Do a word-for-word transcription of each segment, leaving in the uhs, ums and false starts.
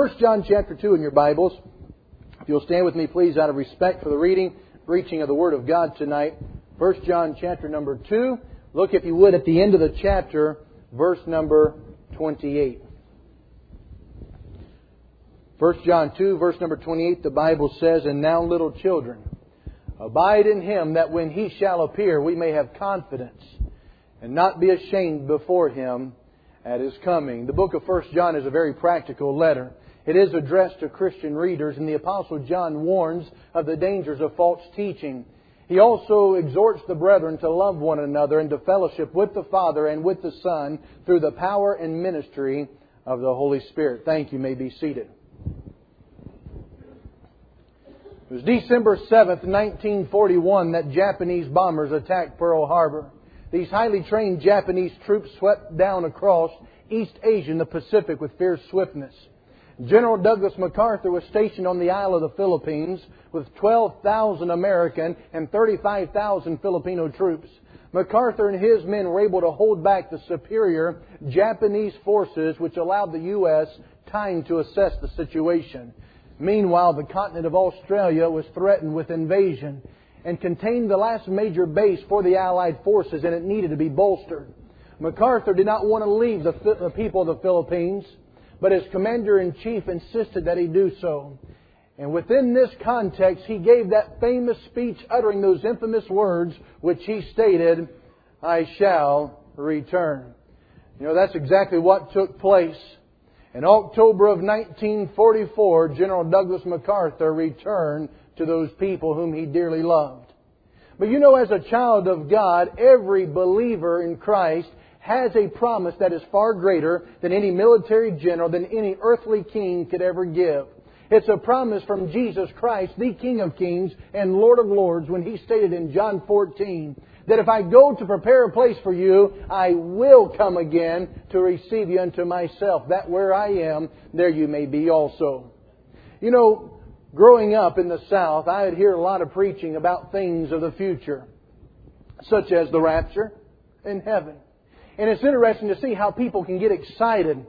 First John chapter two in your Bibles. If you'll stand with me, please, out of respect for the reading, preaching of the Word of God tonight. First John chapter number two. Look, if you would, at the end of the chapter, verse number twenty-eight. First John two, verse number twenty-eight, the Bible says, "And now, little children, abide in Him, that when He shall appear, we may have confidence, and not be ashamed before Him at His coming." The book of First John is a very practical letter. It is addressed to Christian readers, and the Apostle John warns of the dangers of false teaching. He also exhorts the brethren to love one another and to fellowship with the Father and with the Son through the power and ministry of the Holy Spirit. Thank you. You may be seated. It was December seventh, nineteen forty-one, that Japanese bombers attacked Pearl Harbor. These highly trained Japanese troops swept down across East Asia and the Pacific with fierce swiftness. General Douglas MacArthur was stationed on the Isle of the Philippines with twelve thousand American and thirty-five thousand Filipino troops. MacArthur and his men were able to hold back the superior Japanese forces, which allowed the U S time to assess the situation. Meanwhile, the continent of Australia was threatened with invasion and contained the last major base for the Allied forces, and it needed to be bolstered. MacArthur did not want to leave the, the people of the Philippines, but his Commander-in-Chief insisted that he do so. And within this context, he gave that famous speech uttering those infamous words which he stated, "I shall return." You know, that's exactly what took place. In October of nineteen forty-four, General Douglas MacArthur returned to those people whom he dearly loved. But you know, as a child of God, every believer in Christ has a promise that is far greater than any military general, than any earthly king could ever give. It's a promise from Jesus Christ, the King of Kings and Lord of Lords, when He stated in John fourteen, that if I go to prepare a place for you, I will come again to receive you unto myself, that where I am, there you may be also. You know, growing up in the South, I would hear a lot of preaching about things of the future, such as the rapture and heaven. And it's interesting to see how people can get excited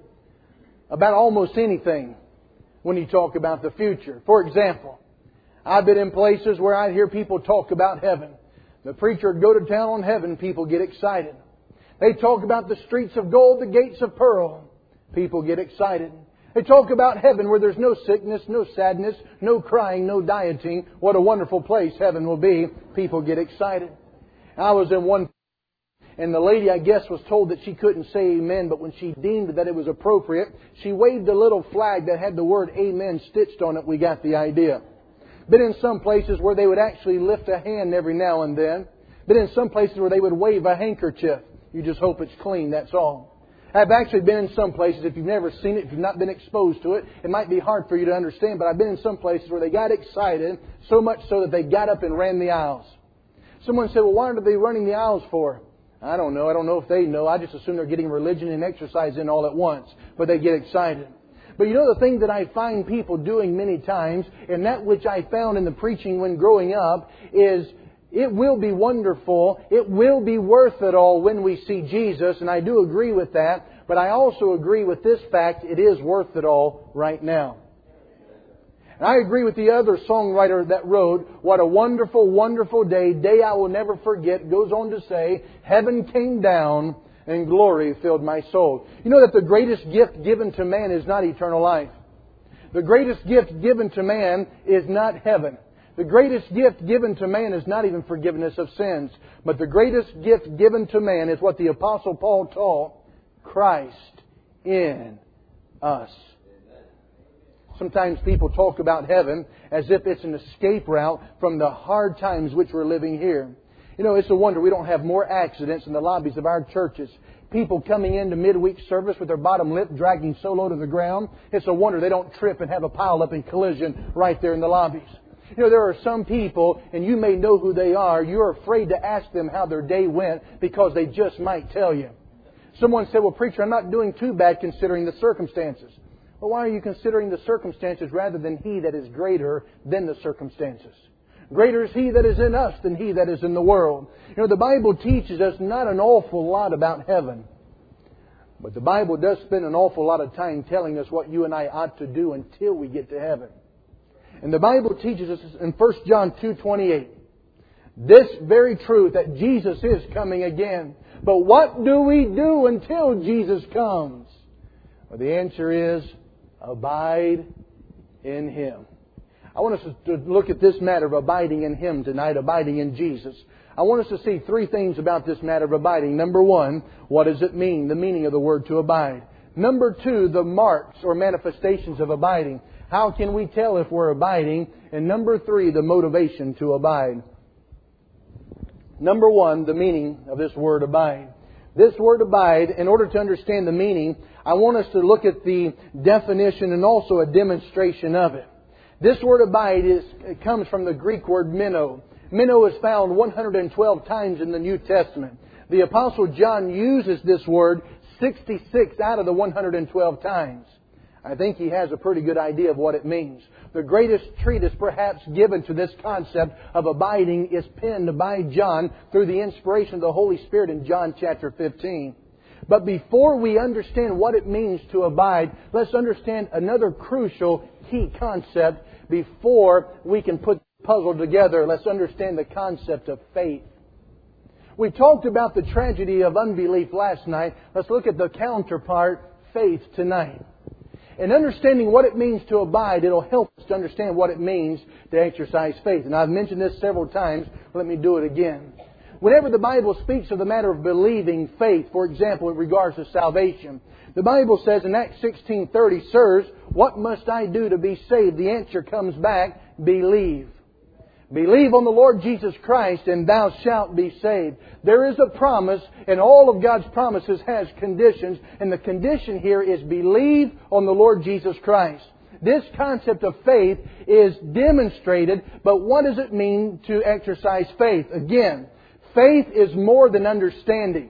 about almost anything when you talk about the future. For example, I've been in places where I'd hear people talk about heaven. The preacher would go to town on heaven, people get excited. They talk about the streets of gold, the gates of pearl. People get excited. They talk about heaven where there's no sickness, no sadness, no crying, no dieting. What a wonderful place heaven will be. People get excited. I was in one, and the lady, I guess, was told that she couldn't say amen, but when she deemed that it was appropriate, she waved a little flag that had the word amen stitched on it. We got the idea. Been in some places where they would actually lift a hand every now and then. Been in some places where they would wave a handkerchief. You just hope it's clean, that's all. I've actually been in some places, if you've never seen it, if you've not been exposed to it, it might be hard for you to understand, but I've been in some places where they got excited, so much so that they got up and ran the aisles. Someone said, well, why are they running the aisles for? I don't know. I don't know if they know. I just assume they're getting religion and exercise in all at once. But they get excited. But you know the thing that I find people doing many times, and that which I found in the preaching when growing up, is it will be wonderful. It will be worth it all when we see Jesus. And I do agree with that. But I also agree with this fact. It is worth it all right now. And I agree with the other songwriter that wrote, "What a wonderful, wonderful day, day I will never forget," goes on to say, "Heaven came down and glory filled my soul." You know that the greatest gift given to man is not eternal life. The greatest gift given to man is not heaven. The greatest gift given to man is not even forgiveness of sins. But the greatest gift given to man is what the Apostle Paul taught, Christ in us. Sometimes people talk about heaven as if it's an escape route from the hard times which we're living here. You know, it's a wonder we don't have more accidents in the lobbies of our churches. People coming into midweek service with their bottom lip dragging so low to the ground. It's a wonder they don't trip and have a pile-up and collision right there in the lobbies. You know, there are some people, and you may know who they are, you're afraid to ask them how their day went because they just might tell you. Someone said, well, preacher, I'm not doing too bad considering the circumstances. Well, why are you considering the circumstances rather than He that is greater than the circumstances? Greater is He that is in us than he that is in the world. You know, the Bible teaches us not an awful lot about heaven. But the Bible does spend an awful lot of time telling us what you and I ought to do until we get to heaven. And the Bible teaches us in First John two twenty-eight, this very truth that Jesus is coming again. But what do we do until Jesus comes? Well, the answer is, abide in Him. I want us to look at this matter of abiding in Him tonight, abiding in Jesus. I want us to see three things about this matter of abiding. Number one, what does it mean? The meaning of the word to abide. Number two, the marks or manifestations of abiding. How can we tell if we're abiding? And number three, the motivation to abide. Number one, the meaning of this word abide. This word abide, in order to understand the meaning, I want us to look at the definition and also a demonstration of it. This word abide is, it comes from the Greek word meno. Meno is found one hundred twelve times in the New Testament. The Apostle John uses this word sixty-six out of the one hundred twelve times. I think he has a pretty good idea of what it means. The greatest treatise perhaps given to this concept of abiding is penned by John through the inspiration of the Holy Spirit in John chapter fifteen. But before we understand what it means to abide, let's understand another crucial key concept before we can put the puzzle together. Let's understand the concept of faith. We talked about the tragedy of unbelief last night. Let's look at the counterpart, faith, tonight. In understanding what it means to abide, it'll help us to understand what it means to exercise faith. And I've mentioned this several times. Let me do it again. Whenever the Bible speaks of the matter of believing faith, for example, in regards to salvation, the Bible says in Acts sixteen thirty, sirs, what must I do to be saved? The answer comes back, believe. Believe on the Lord Jesus Christ and thou shalt be saved. There is a promise, and all of God's promises has conditions, and the condition here is believe on the Lord Jesus Christ. This concept of faith is demonstrated, but what does it mean to exercise faith? Again, faith is more than understanding.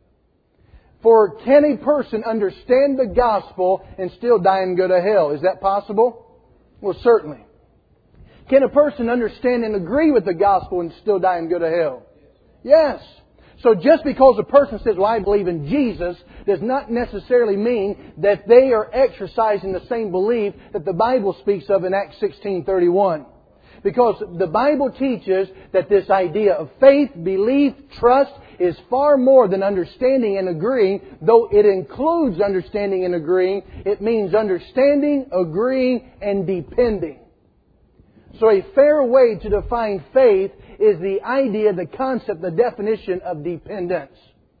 For can a person understand the gospel and still die and go to hell? Is that possible? Well, certainly. Can a person understand and agree with the gospel and still die and go to hell? Yes. So just because a person says, well, I believe in Jesus, does not necessarily mean that they are exercising the same belief that the Bible speaks of in Acts sixteen thirty-one. Because the Bible teaches that this idea of faith, belief, trust is far more than understanding and agreeing. Though it includes understanding and agreeing, it means understanding, agreeing, and depending. So a fair way to define faith is the idea, the concept, the definition of dependence.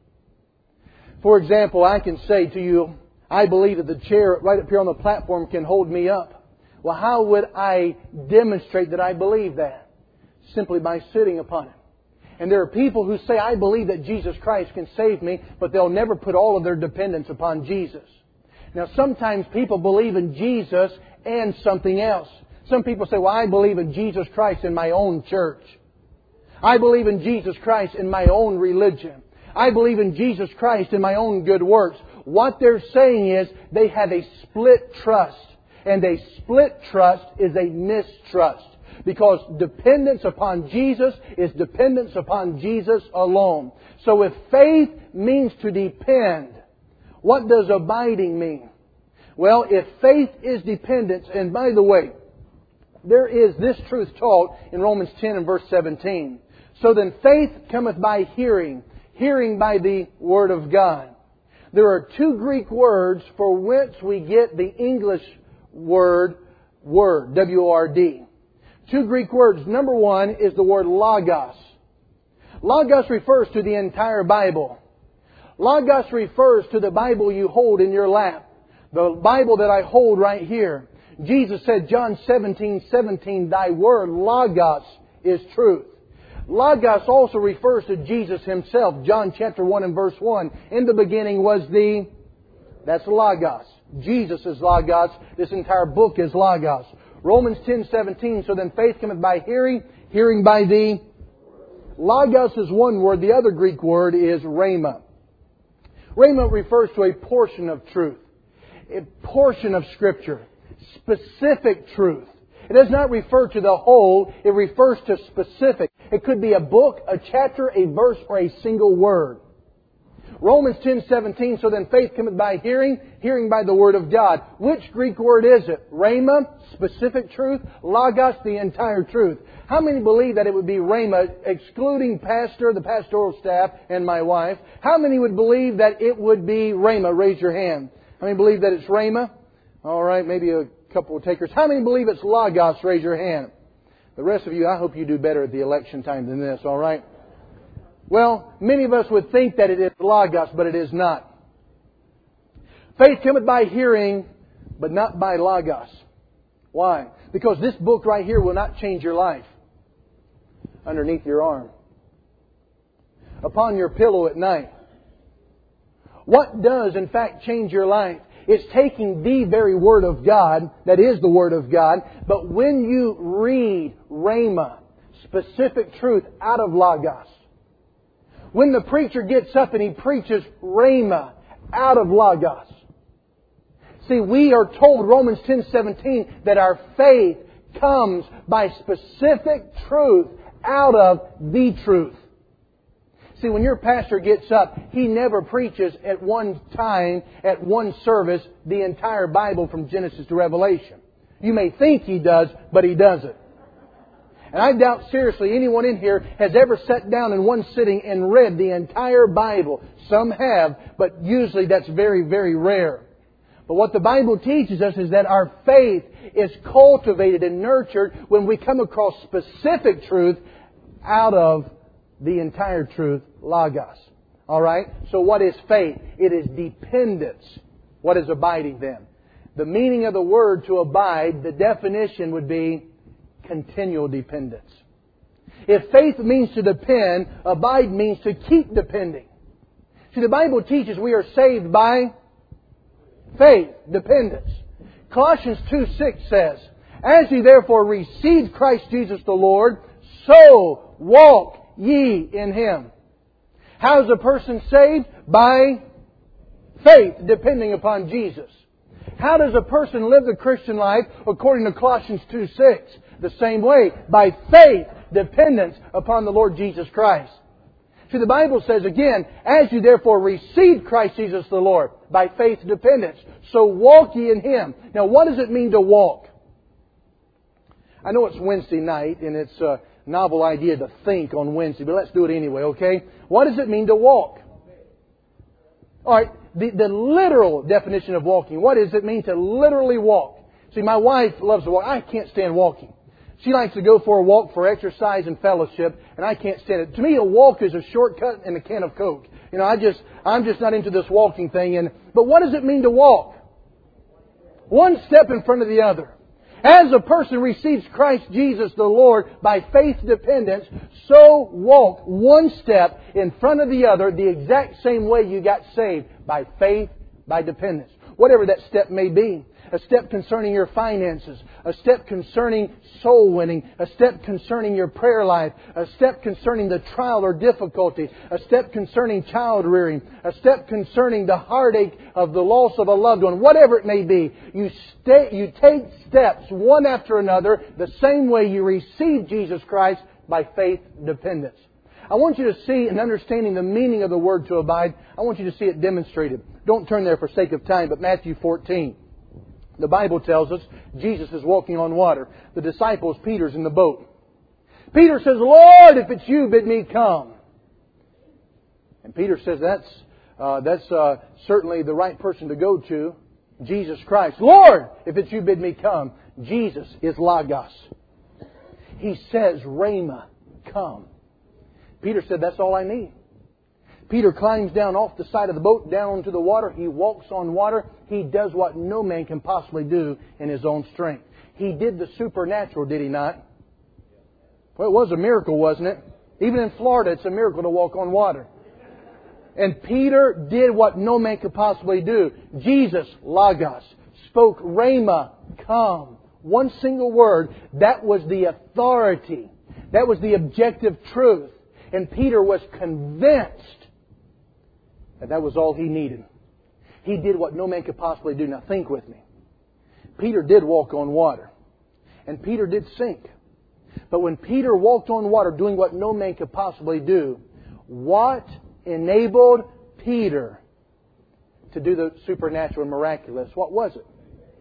For example, I can say to you, I believe that the chair right up here on the platform can hold me up. Well, how would I demonstrate that I believe that? Simply by sitting upon it. And there are people who say, I believe that Jesus Christ can save me, but they'll never put all of their dependence upon Jesus. Now, sometimes people believe in Jesus and something else. Some people say, well, I believe in Jesus Christ in my own church. I believe in Jesus Christ in my own religion. I believe in Jesus Christ in my own good works. What they're saying is they have a split trust. And a split trust is a mistrust. Because dependence upon Jesus is dependence upon Jesus alone. So if faith means to depend, what does abiding mean? Well, if faith is dependence, and by the way, there is this truth taught in Romans ten and verse seventeen. So then faith cometh by hearing, hearing by the Word of God. There are two Greek words for whence we get the English word, word, W O R D. Two Greek words. Number one is the word logos. Logos refers to the entire Bible. Logos refers to the Bible you hold in your lap. The Bible that I hold right here. Jesus said, John seventeen seventeen, Thy word, logos, is truth. Logos also refers to Jesus Himself. John chapter one and verse one. In the beginning was the... That's logos. Jesus is logos. This entire book is logos. Romans ten seventeen, so then faith cometh by hearing, hearing by the... Logos is one word. The other Greek word is rhema. Rhema refers to a portion of truth. A portion of Scripture. Specific truth. It does not refer to the whole. It refers to specific. It could be a book, a chapter, a verse, or a single word. Romans ten seventeen, so then faith cometh by hearing, hearing by the Word of God. Which Greek word is it? Rhema, specific truth. Logos, the entire truth. How many believe that it would be Rhema, excluding pastor, the pastoral staff, and my wife? How many would believe that it would be Rhema? Raise your hand. How many believe that it's Rhema? All right, maybe a couple of takers. How many believe it's Logos? Raise your hand. The rest of you, I hope you do better at the election time than this, all right? Well, many of us would think that it is Logos, but it is not. Faith cometh by hearing, but not by Logos. Why? Because this book right here will not change your life. Underneath your arm. Upon your pillow at night. What does, in fact, change your life? It's taking the very Word of God, that is the Word of God, but when you read Rhema, specific truth out of Logos, when the preacher gets up and he preaches Rhema out of Logos. See, we are told, Romans ten seventeen, that our faith comes by specific truth out of the truth. See, when your pastor gets up, he never preaches at one time, at one service, the entire Bible from Genesis to Revelation. You may think he does, but he doesn't. And I doubt seriously anyone in here has ever sat down in one sitting and read the entire Bible. Some have, but usually that's very, very rare. But what the Bible teaches us is that our faith is cultivated and nurtured when we come across specific truth out of the entire truth, Logos. Alright? So what is faith? It is dependence. What is abiding then? The meaning of the word to abide, the definition would be continual dependence. If faith means to depend, abide means to keep depending. See, the Bible teaches we are saved by faith, dependence. Colossians two six says, As ye therefore received Christ Jesus the Lord, so walk ye in Him. How is a person saved? By faith, depending upon Jesus. How does a person live the Christian life according to Colossians two six? The same way, by faith, dependence upon the Lord Jesus Christ. See, the Bible says again, As you therefore received Christ Jesus the Lord, by faith, dependence, so walk ye in Him. Now, what does it mean to walk? I know it's Wednesday night, and it's a novel idea to think on Wednesday, but let's do it anyway, okay? What does it mean to walk? Alright, the, the literal definition of walking. What does it mean to literally walk? See, my wife loves to walk. I can't stand walking. She likes to go for a walk for exercise and fellowship, and I can't stand it. To me, a walk is a shortcut and a can of Coke. You know, I just, I'm just not into this walking thing. And but what does it mean to walk? One step in front of the other. As a person receives Christ Jesus the Lord by faith dependence, so walk one step in front of the other the exact same way you got saved, by faith, by dependence. Whatever that step may be. A step concerning your finances. A step concerning soul winning. A step concerning your prayer life. A step concerning the trial or difficulty. A step concerning child rearing. A step concerning the heartache of the loss of a loved one. Whatever it may be. You, stay, you take steps one after another the same way you receive Jesus Christ by faith dependence. I want you to see, in understanding the meaning of the word to abide, I want you to see it demonstrated. Don't turn there for sake of time, but Matthew fourteen. The Bible tells us Jesus is walking on water. The disciples, Peter's in the boat. Peter says, Lord, if it's you, bid me come. And Peter says, that's uh, that's uh, certainly the right person to go to, Jesus Christ. Lord, if it's you, bid me come. Jesus is Logos. He says, Rhema, come. Peter said, that's all I need. Peter climbs down off the side of the boat, down into the water. He walks on water. He does what no man can possibly do in his own strength. He did the supernatural, did he not? Well, it was a miracle, wasn't it? Even in Florida, it's a miracle to walk on water. And Peter did what no man could possibly do. Jesus, Logos, spoke Rhema, come. One single word. That was the authority. That was the objective truth. And Peter was convinced that that was all he needed. He did what no man could possibly do. Now think with me. Peter did walk on water. And Peter did sink. But when Peter walked on water doing what no man could possibly do, what enabled Peter to do the supernatural and miraculous? What was it?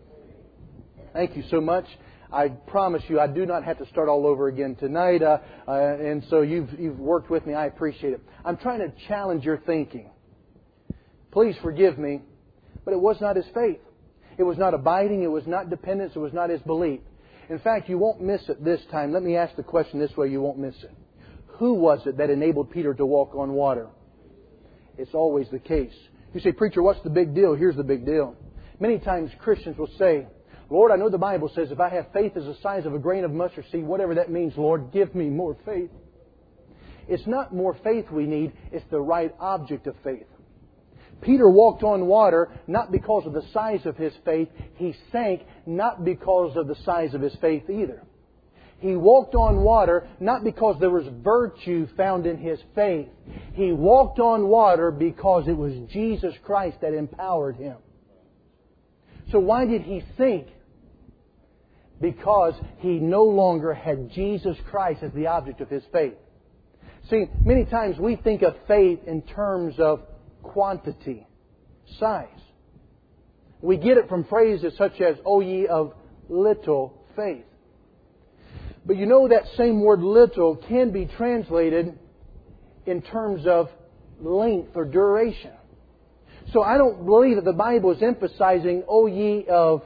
Thank you so much. I promise you, I do not have to start all over again tonight. Uh, uh, and so you've, you've worked with me. I appreciate it. I'm trying to challenge your thinking. Please forgive me. But it was not his faith. It was not abiding. It was not dependence. It was not his belief. In fact, you won't miss it this time. Let me ask the question this way. You won't miss it. Who was it that enabled Peter to walk on water? It's always the case. You say, preacher, what's the big deal? Here's the big deal. Many times Christians will say, Lord, I know the Bible says if I have faith as the size of a grain of mustard seed, whatever that means, Lord, give me more faith. It's not more faith we need. It's the right object of faith. Peter walked on water not because of the size of his faith. He sank not because of the size of his faith either. He walked on water not because there was virtue found in his faith. He walked on water because it was Jesus Christ that empowered him. So why did he sink? Because he no longer had Jesus Christ as the object of his faith. See, many times we think of faith in terms of quantity, size. We get it from phrases such as, O ye of little faith. But you know that same word little can be translated in terms of length or duration. So I don't believe that the Bible is emphasizing, O ye of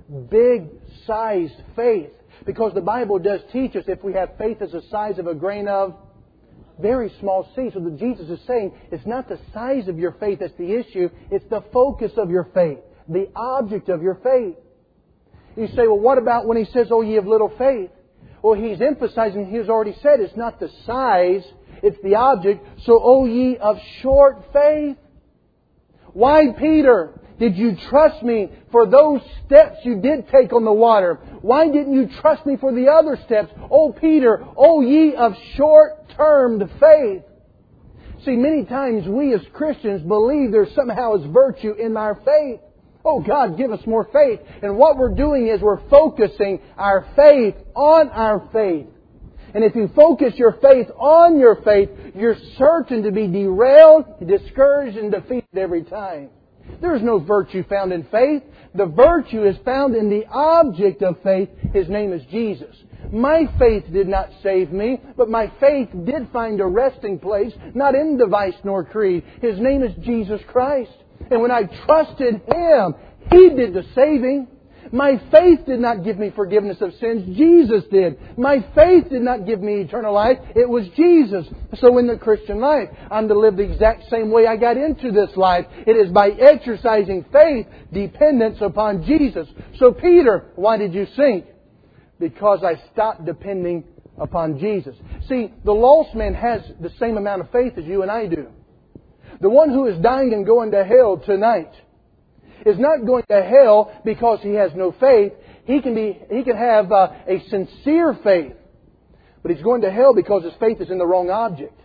big-sized faith. Because the Bible does teach us if we have faith as the size of a grain of very small seed. So that Jesus is saying it's not the size of your faith that's the issue. It's the focus of your faith. The object of your faith. You say, well, what about when He says, O ye of little faith? Well, He's emphasizing, He's already said, it's not the size, it's the object. So, O ye of short faith. Why, Peter, did you trust me for those steps you did take on the water? Why didn't you trust me for the other steps? Oh, Peter, O ye of short-termed faith. See, many times we as Christians believe there somehow is virtue in our faith. Oh, God, give us more faith. And what we're doing is we're focusing our faith on our faith. And if you focus your faith on your faith, you're certain to be derailed, discouraged, and defeated every time. There is no virtue found in faith. The virtue is found in the object of faith. His name is Jesus. My faith did not save me, but my faith did find a resting place, not in device nor creed. His name is Jesus Christ. And when I trusted Him, He did the saving. My faith did not give me forgiveness of sins. Jesus did. My faith did not give me eternal life. It was Jesus. So in the Christian life, I'm to live the exact same way I got into this life. It is by exercising faith, dependence upon Jesus. So Peter, why did you sink? Because I stopped depending upon Jesus. See, the lost man has the same amount of faith as you and I do. The one who is dying and going to hell tonight is not going to hell because he has no faith. He can be, he can have uh, a sincere faith, but he's going to hell because his faith is in the wrong object.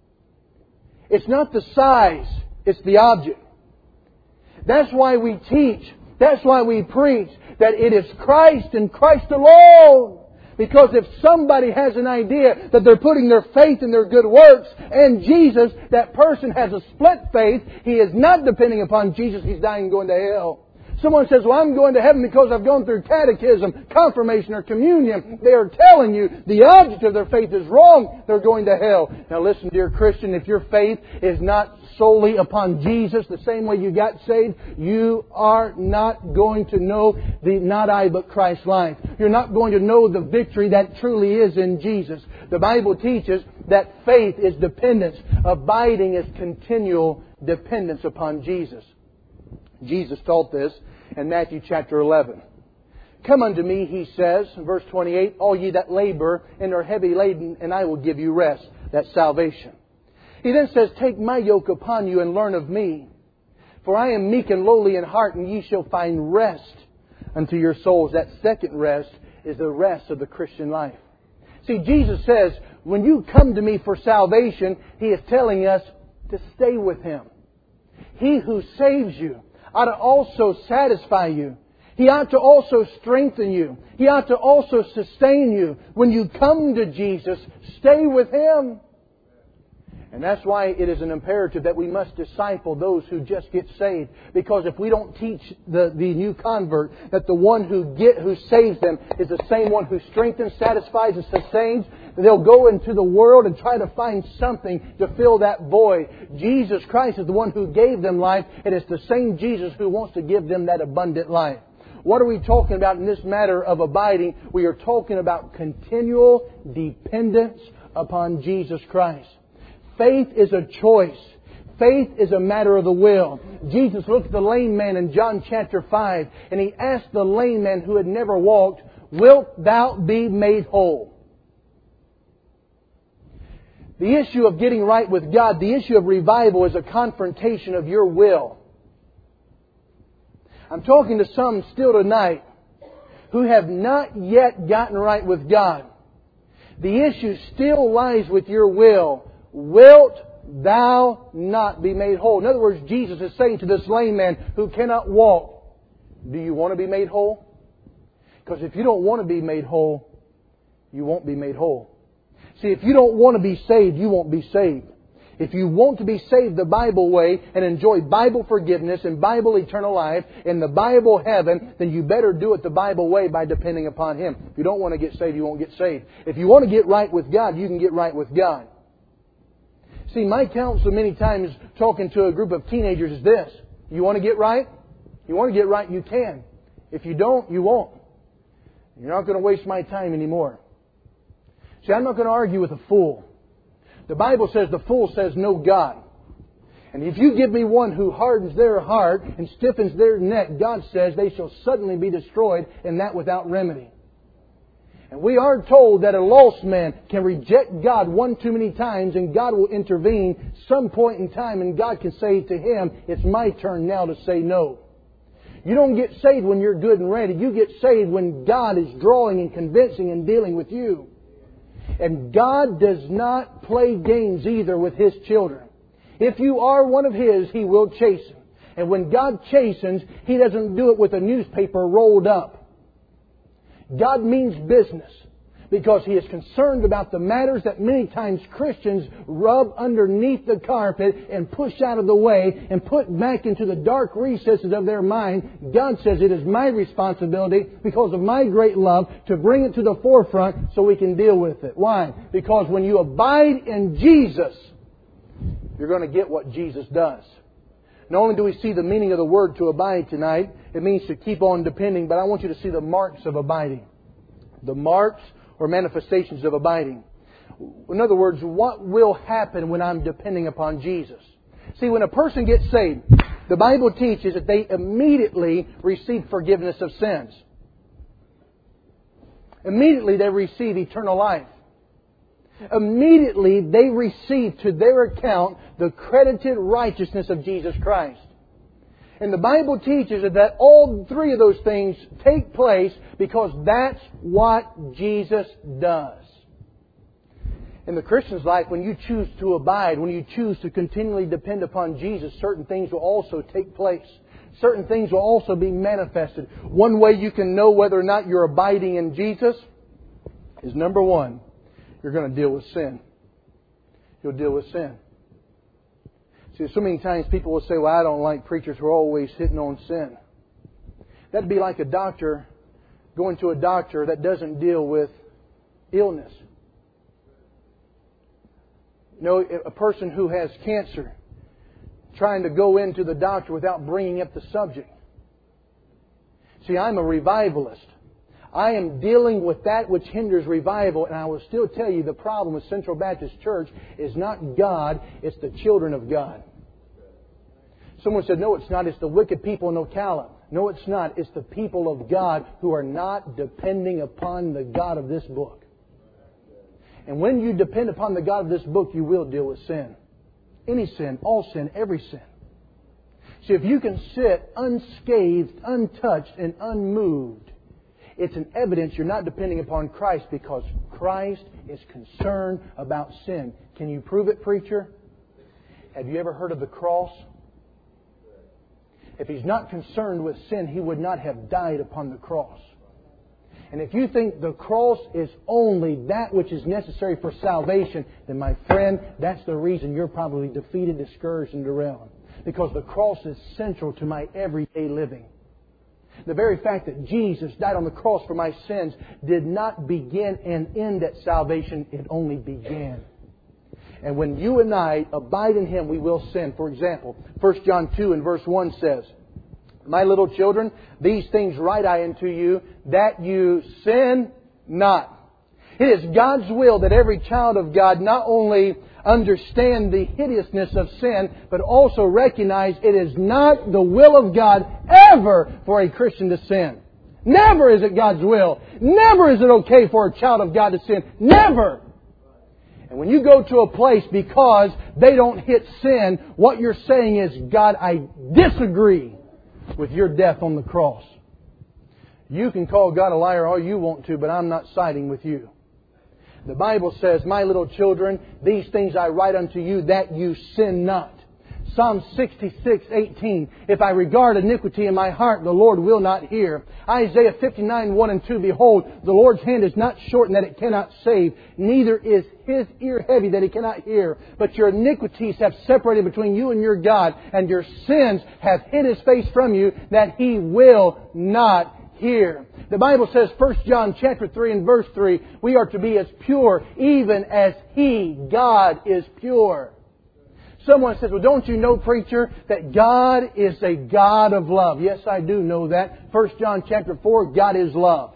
It's not the size, it's the object. That's why we teach, that's why we preach that it is Christ and Christ alone. Because if somebody has an idea that they're putting their faith in their good works and Jesus, that person has a split faith. He is not depending upon Jesus. He's dying and going to hell. Someone says, well, I'm going to heaven because I've gone through catechism, confirmation, or communion. They are telling you the object of their faith is wrong. They're going to hell. Now listen, dear Christian, if your faith is not solely upon Jesus, the same way you got saved, you are not going to know the not I but Christ life. You're not going to know the victory that truly is in Jesus. The Bible teaches that faith is dependence. Abiding is continual dependence upon Jesus. Jesus taught this in Matthew chapter eleven. Come unto me, He says, in verse twenty-eight, all ye that labor and are heavy laden, and I will give you rest. That's salvation. He then says, take my yoke upon you and learn of me. For I am meek and lowly in heart, and ye shall find rest unto your souls. That second rest is the rest of the Christian life. See, Jesus says, when you come to me for salvation, He is telling us to stay with Him. He who saves you ought to also satisfy you. He ought to also strengthen you. He ought to also sustain you. When you come to Jesus, stay with Him. And that's why it is an imperative that we must disciple those who just get saved. Because if we don't teach the, the new convert that the one who get who saves them is the same one who strengthens, satisfies, and sustains, they'll go into the world and try to find something to fill that void. Jesus Christ is the one who gave them life, and it's the same Jesus who wants to give them that abundant life. What are we talking about in this matter of abiding? We are talking about continual dependence upon Jesus Christ. Faith is a choice. Faith is a matter of the will. Jesus looked at the lame man in John chapter five, and He asked the lame man who had never walked, "Wilt thou be made whole?" The issue of getting right with God, the issue of revival, is a confrontation of your will. I'm talking to some still tonight who have not yet gotten right with God. The issue still lies with your will. Wilt thou not be made whole? In other words, Jesus is saying to this lame man who cannot walk, do you want to be made whole? Because if you don't want to be made whole, you won't be made whole. See, if you don't want to be saved, you won't be saved. If you want to be saved the Bible way and enjoy Bible forgiveness and Bible eternal life and the Bible heaven, then you better do it the Bible way by depending upon Him. If you don't want to get saved, you won't get saved. If you want to get right with God, you can get right with God. See, my counsel many times talking to a group of teenagers is this. You want to get right? You want to get right, you can. If you don't, you won't. You're not going to waste my time anymore. See, I'm not going to argue with a fool. The Bible says the fool says no God. And if you give me one who hardens their heart and stiffens their neck, God says they shall suddenly be destroyed, and that without remedy. And we are told that a lost man can reject God one too many times, and God will intervene some point in time, and God can say to him, it's my turn now to say no. You don't get saved when you're good and ready. You get saved when God is drawing and convincing and dealing with you. And God does not play games either with His children. If you are one of His, He will chasten. And when God chastens, He doesn't do it with a newspaper rolled up. God means business because He is concerned about the matters that many times Christians rub underneath the carpet and push out of the way and put back into the dark recesses of their mind. God says it is my responsibility because of my great love to bring it to the forefront so we can deal with it. Why? Because when you abide in Jesus, you're going to get what Jesus does. Not only do we see the meaning of the word to abide tonight, it means to keep on depending, but I want you to see the marks of abiding. The marks or manifestations of abiding. In other words, what will happen when I'm depending upon Jesus? See, when a person gets saved, the Bible teaches that they immediately receive forgiveness of sins. Immediately they receive eternal life. Immediately they receive to their account the credited righteousness of Jesus Christ. And the Bible teaches that all three of those things take place because that's what Jesus does. In the Christian's life, when you choose to abide, when you choose to continually depend upon Jesus, certain things will also take place. Certain things will also be manifested. One way you can know whether or not you're abiding in Jesus is, number one, you're going to deal with sin. You'll deal with sin. See, so many times people will say, well, I don't like preachers who are always hitting on sin. That'd be like a doctor going to a doctor that doesn't deal with illness. You know, a person who has cancer trying to go into the doctor without bringing up the subject. See, I'm a revivalist. I am dealing with that which hinders revival, and I will still tell you the problem with Central Baptist Church is not God, it's the children of God. Someone said, no, it's not. It's the wicked people in Ocala. No, it's not. It's the people of God who are not depending upon the God of this book. And when you depend upon the God of this book, you will deal with sin. Any sin, all sin, every sin. See, if you can sit unscathed, untouched, and unmoved, it's an evidence you're not depending upon Christ because Christ is concerned about sin. Can you prove it, preacher? Have you ever heard of the cross? If He's not concerned with sin, He would not have died upon the cross. And if you think the cross is only that which is necessary for salvation, then my friend, that's the reason you're probably defeated, discouraged, and derailed. Because the cross is central to my everyday living. The very fact that Jesus died on the cross for my sins did not begin and end at salvation. It only began. And when you and I abide in Him, we will sin. For example, First John two and verse one says, My little children, these things write I unto you, that you sin not. It is God's will that every child of God not only understand the hideousness of sin, but also recognize it is not the will of God ever for a Christian to sin. Never is it God's will. Never is it okay for a child of God to sin. Never! And when you go to a place because they don't hit sin, what you're saying is, God, I disagree with your death on the cross. You can call God a liar all you want to, but I'm not siding with you. The Bible says, My little children, these things I write unto you, that you sin not. Psalm sixty-six eighteen, If I regard iniquity in my heart, the Lord will not hear. Isaiah fifty-nine one and two, Behold, the Lord's hand is not shortened that it cannot save, neither is His ear heavy that He cannot hear. But your iniquities have separated between you and your God, and your sins have hid His face from you, that He will not hear. The Bible says, First John chapter three and verse three, we are to be as pure, even as He, God, is pure. Someone says, well, don't you know, preacher, that God is a God of love? Yes, I do know that. First John chapter four, God is love.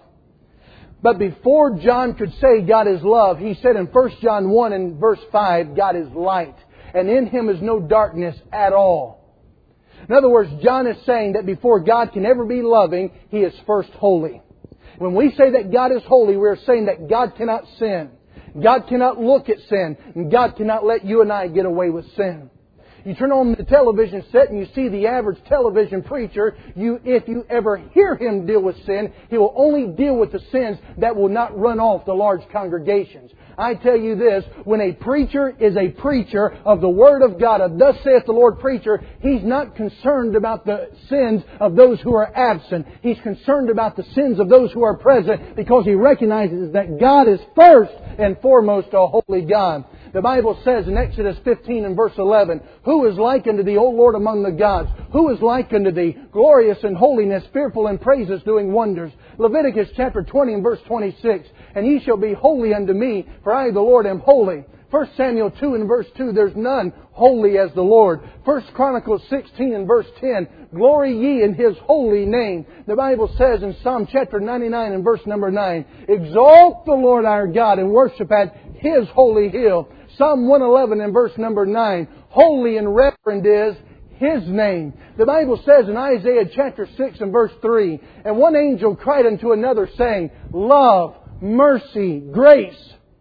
But before John could say God is love, he said in First John one and verse five, God is light. And in Him is no darkness at all. In other words, John is saying that before God can ever be loving, He is first holy. When we say that God is holy, we are saying that God cannot sin. God cannot look at sin. And God cannot let you and I get away with sin. You turn on the television set and you see the average television preacher. You, if you ever hear him deal with sin, he will only deal with the sins that will not run off the large congregations. I tell you this, when a preacher is a preacher of the Word of God, a thus saith the Lord preacher, he's not concerned about the sins of those who are absent. He's concerned about the sins of those who are present, because he recognizes that God is first and foremost a holy God. The Bible says in Exodus fifteen and verse eleven, Who is like unto thee, O Lord, among the gods? Who is like unto thee, glorious in holiness, fearful in praises, doing wonders? Leviticus chapter twenty and verse twenty-six, And ye shall be holy unto me, for I, the Lord, am holy. First Samuel two and verse two, There's none holy as the Lord. First Chronicles sixteen and verse ten, Glory ye in His holy name. The Bible says in Psalm chapter ninety-nine and verse number nine, Exalt the Lord our God and worship at His holy hill. Psalm one eleven and verse number nine, Holy and reverend is His name. The Bible says in Isaiah chapter six and verse three, And one angel cried unto another, saying, Love, mercy, grace.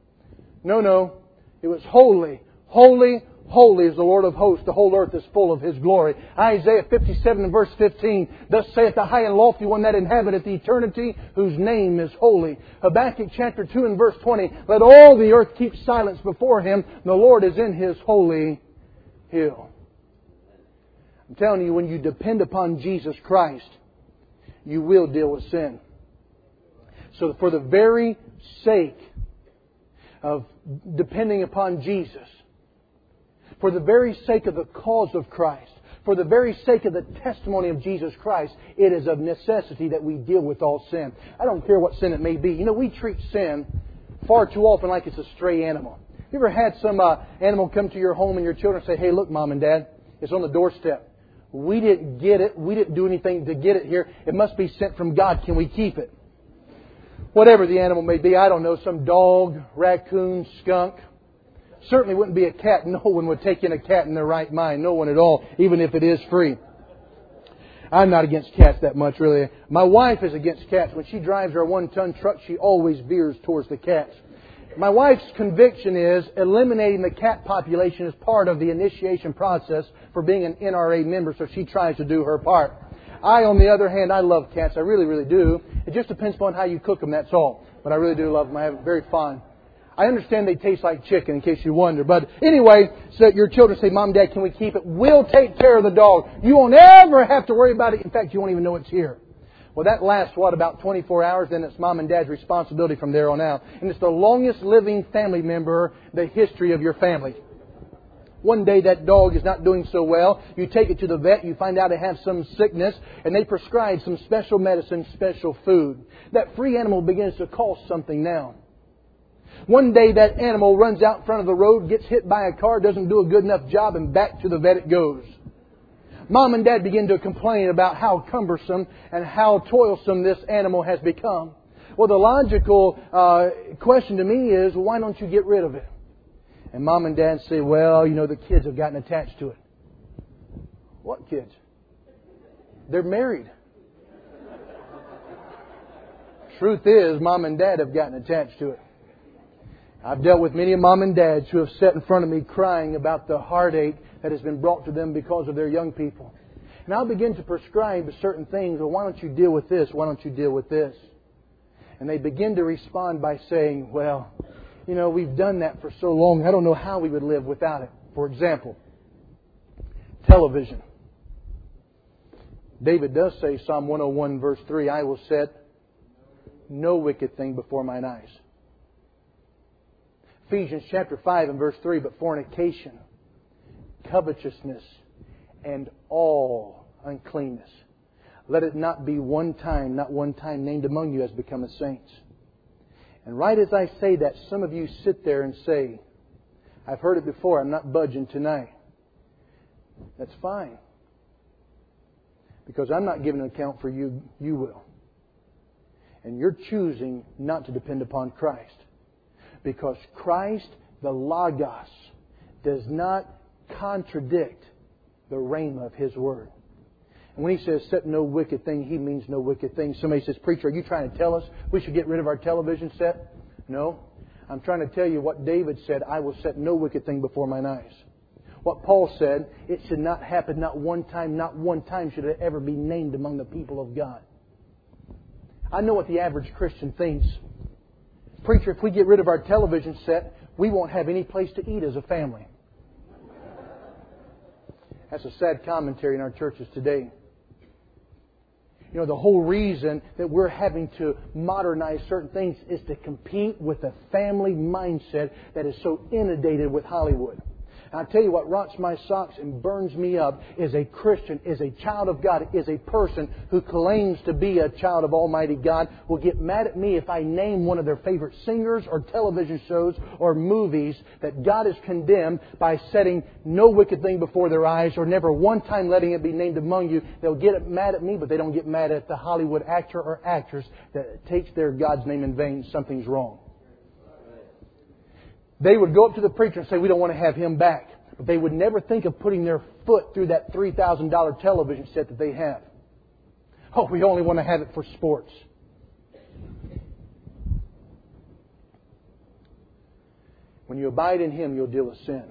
No, no. It was holy, holy, holy is the Lord of hosts. The whole earth is full of His glory. Isaiah fifty-seven and verse fifteen, Thus saith the high and lofty one that inhabiteth eternity, whose name is holy. Habakkuk chapter two and verse twenty, Let all the earth keep silence before Him. The Lord is in His holy hill. I'm telling you, when you depend upon Jesus Christ, you will deal with sin. So for the very sake of depending upon Jesus, for the very sake of the cause of Christ, for the very sake of the testimony of Jesus Christ, it is of necessity that we deal with all sin. I don't care what sin it may be. You know, we treat sin far too often like it's a stray animal. You ever had some uh, animal come to your home and your children say, Hey, look, Mom and Dad, it's on the doorstep. We didn't get it. We didn't do anything to get it here. It must be sent from God. Can we keep it? Whatever the animal may be, I don't know, some dog, raccoon, skunk. Certainly wouldn't be a cat. No one would take in a cat in their right mind. No one at all, even if it is free. I'm not against cats that much, really. My wife is against cats. When she drives her one-ton truck, she always veers towards the cats. My wife's conviction is eliminating the cat population is part of the initiation process for being an N R A member, so she tries to do her part. I, on the other hand, I love cats. I really, really do. It just depends upon how you cook them, that's all. But I really do love them. I have very fond. I understand they taste like chicken, in case you wonder. But anyway, so your children say, Mom, Dad, can we keep it? We'll take care of the dog. You won't ever have to worry about it. In fact, you won't even know it's here. Well, that lasts, what, about twenty-four hours? Then it's Mom and Dad's responsibility from there on out. And it's the longest living family member in the history of your family. One day that dog is not doing so well. You take it to the vet. You find out it has some sickness. And they prescribe some special medicine, special food. That free animal begins to cost something now. One day that animal runs out in front of the road, gets hit by a car, doesn't do a good enough job, and back to the vet it goes. Mom and Dad begin to complain about how cumbersome and how toilsome this animal has become. Well, the logical uh, question to me is, why don't you get rid of it? And Mom and Dad say, well, you know, the kids have gotten attached to it. What kids? They're married. Truth is, Mom and Dad have gotten attached to it. I've dealt with many mom and dads who have sat in front of me crying about the heartache that has been brought to them because of their young people. And I'll begin to prescribe certain things. Well, why don't you deal with this? Why don't you deal with this? And they begin to respond by saying, well, you know, we've done that for so long. I don't know how we would live without it. For example, television. David does say, Psalm one oh one verse three, I will set no wicked thing before mine eyes. Ephesians chapter five and verse three, but fornication, covetousness, and all uncleanness. Let it not be one time, not one time named among you as becometh saints. And right as I say that, some of you sit there and say, I've heard it before, I'm not budging tonight. That's fine. Because I'm not giving an account for you, you will. And you're choosing not to depend upon Christ. Because Christ, the Logos, does not contradict the rhema of His Word. And when He says, set no wicked thing, He means no wicked thing. Somebody says, preacher, are you trying to tell us we should get rid of our television set? No. I'm trying to tell you what David said, I will set no wicked thing before mine eyes. What Paul said, it should not happen, not one time, not one time should it ever be named among the people of God. I know what the average Christian thinks. Preacher, if we get rid of our television set, we won't have any place to eat as a family. That's a sad commentary in our churches today. You know, the whole reason that we're having to modernize certain things is to compete with the family mindset that is so inundated with Hollywood. And I tell you what rots my socks and burns me up is a Christian, is a child of God, is a person who claims to be a child of Almighty God will get mad at me if I name one of their favorite singers or television shows or movies that God has condemned by setting no wicked thing before their eyes or never one time letting it be named among you. They'll get mad at me, but they don't get mad at the Hollywood actor or actress that takes their God's name in vain. Something's wrong. They would go up to the preacher and say, we don't want to have him back. But they would never think of putting their foot through that three thousand dollars television set that they have. Oh, we only want to have it for sports. When you abide in Him, you'll deal with sin.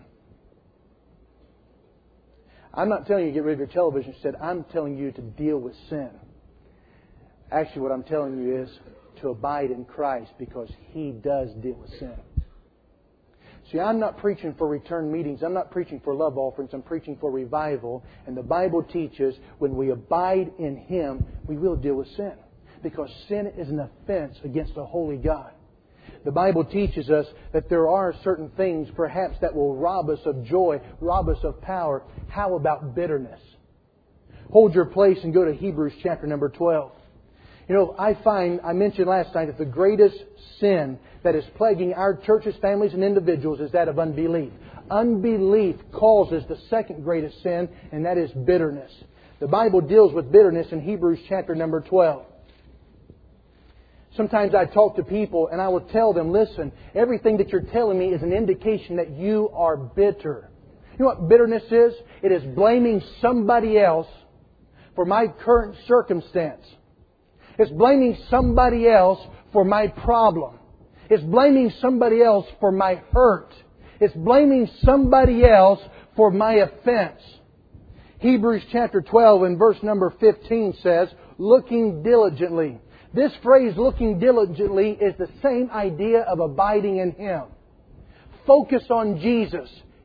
I'm not telling you to get rid of your television set. I'm telling you to deal with sin. Actually, what I'm telling you is to abide in Christ because He does deal with sin. See, I'm not preaching for return meetings. I'm not preaching for love offerings. I'm preaching for revival. And the Bible teaches when we abide in Him, we will deal with sin. Because sin is an offense against a holy God. The Bible teaches us that there are certain things perhaps that will rob us of joy, rob us of power. How about bitterness? Hold your place and go to Hebrews chapter number twelve. You know, I find, I mentioned last night that the greatest sin that is plaguing our churches, families, and individuals is that of unbelief. Unbelief causes the second greatest sin, and that is bitterness. The Bible deals with bitterness in Hebrews chapter number twelve. Sometimes I talk to people and I will tell them, listen, everything that you're telling me is an indication that you are bitter. You know what bitterness is? It is blaming somebody else for my current circumstance. It's blaming somebody else for my problem. It's blaming somebody else for my hurt. It's blaming somebody else for my offense. Hebrews chapter twelve and verse number fifteen says, looking diligently. This phrase, looking diligently, is the same idea of abiding in Him. Focus on Jesus.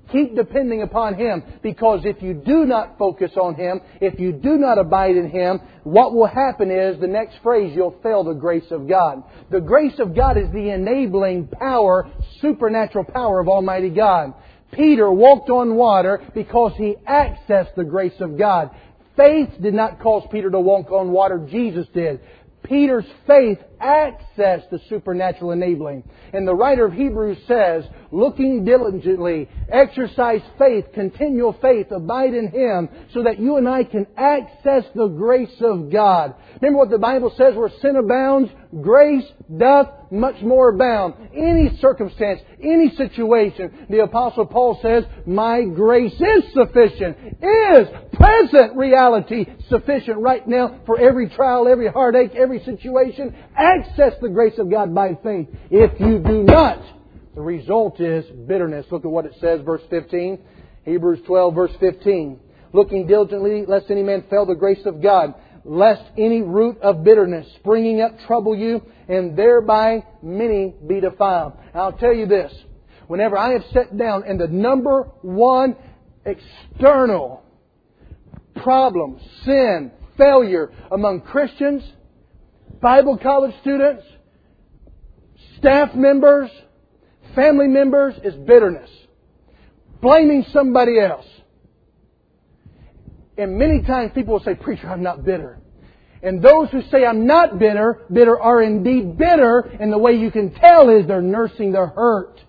Keep depending upon Him, because if you do not focus on Him, if you do not abide in Him, what will happen is, the next phrase, you'll fail the grace of God. The grace of God is the enabling power, supernatural power of Almighty God. Peter walked on water because he accessed the grace of God. Faith did not cause Peter to walk on water. Jesus did. Peter's faith accessed the supernatural enabling. And the writer of Hebrews says, looking diligently, exercise faith, continual faith, abide in Him, so that you and I can access the grace of God. Remember what the Bible says, where sin abounds, grace doth much more abound. Any circumstance, any situation, the Apostle Paul says, my grace is sufficient, is present reality sufficient right now for every trial, every heartache, every situation. Access the grace of God by faith. If you do not, the result is bitterness. Look at what it says, verse fifteen. Hebrews twelve, verse fifteen. Looking diligently, lest any man fail the grace of God, lest any root of bitterness springing up trouble you, and thereby many be defiled. And I'll tell you this. Whenever I have sat down, and the number one external problem, sin, failure among Christians, Bible college students, staff members, family members, is bitterness. Blaming somebody else. And many times people will say, preacher, I'm not bitter. And those who say I'm not bitter, bitter are indeed bitter, and the way you can tell is they're nursing their hurt.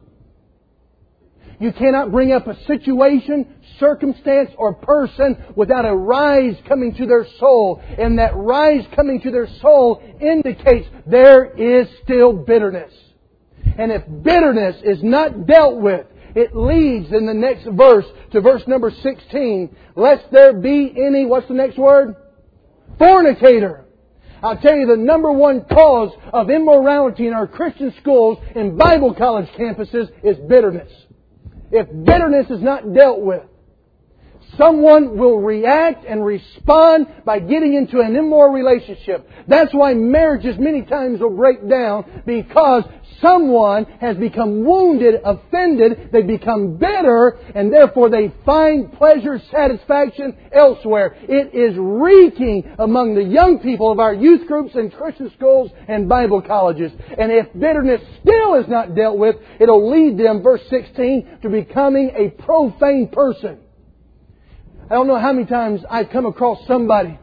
You cannot bring up a situation, circumstance, or person without a rise coming to their soul. And that rise coming to their soul indicates there is still bitterness. And if bitterness is not dealt with, it leads in the next verse to verse number sixteen. Lest there be any, what's the next word? Fornicator. I'll tell you, the number one cause of immorality in our Christian schools and Bible college campuses is bitterness. If bitterness is not dealt with, someone will react and respond by getting into an immoral relationship. That's why marriages many times will break down, because someone has become wounded, offended, they become bitter, and therefore they find pleasure, satisfaction elsewhere. It is reeking among the young people of our youth groups and Christian schools and Bible colleges. And if bitterness still is not dealt with, it'll lead them, verse sixteen, to becoming a profane person. I don't know how many times I've come across somebody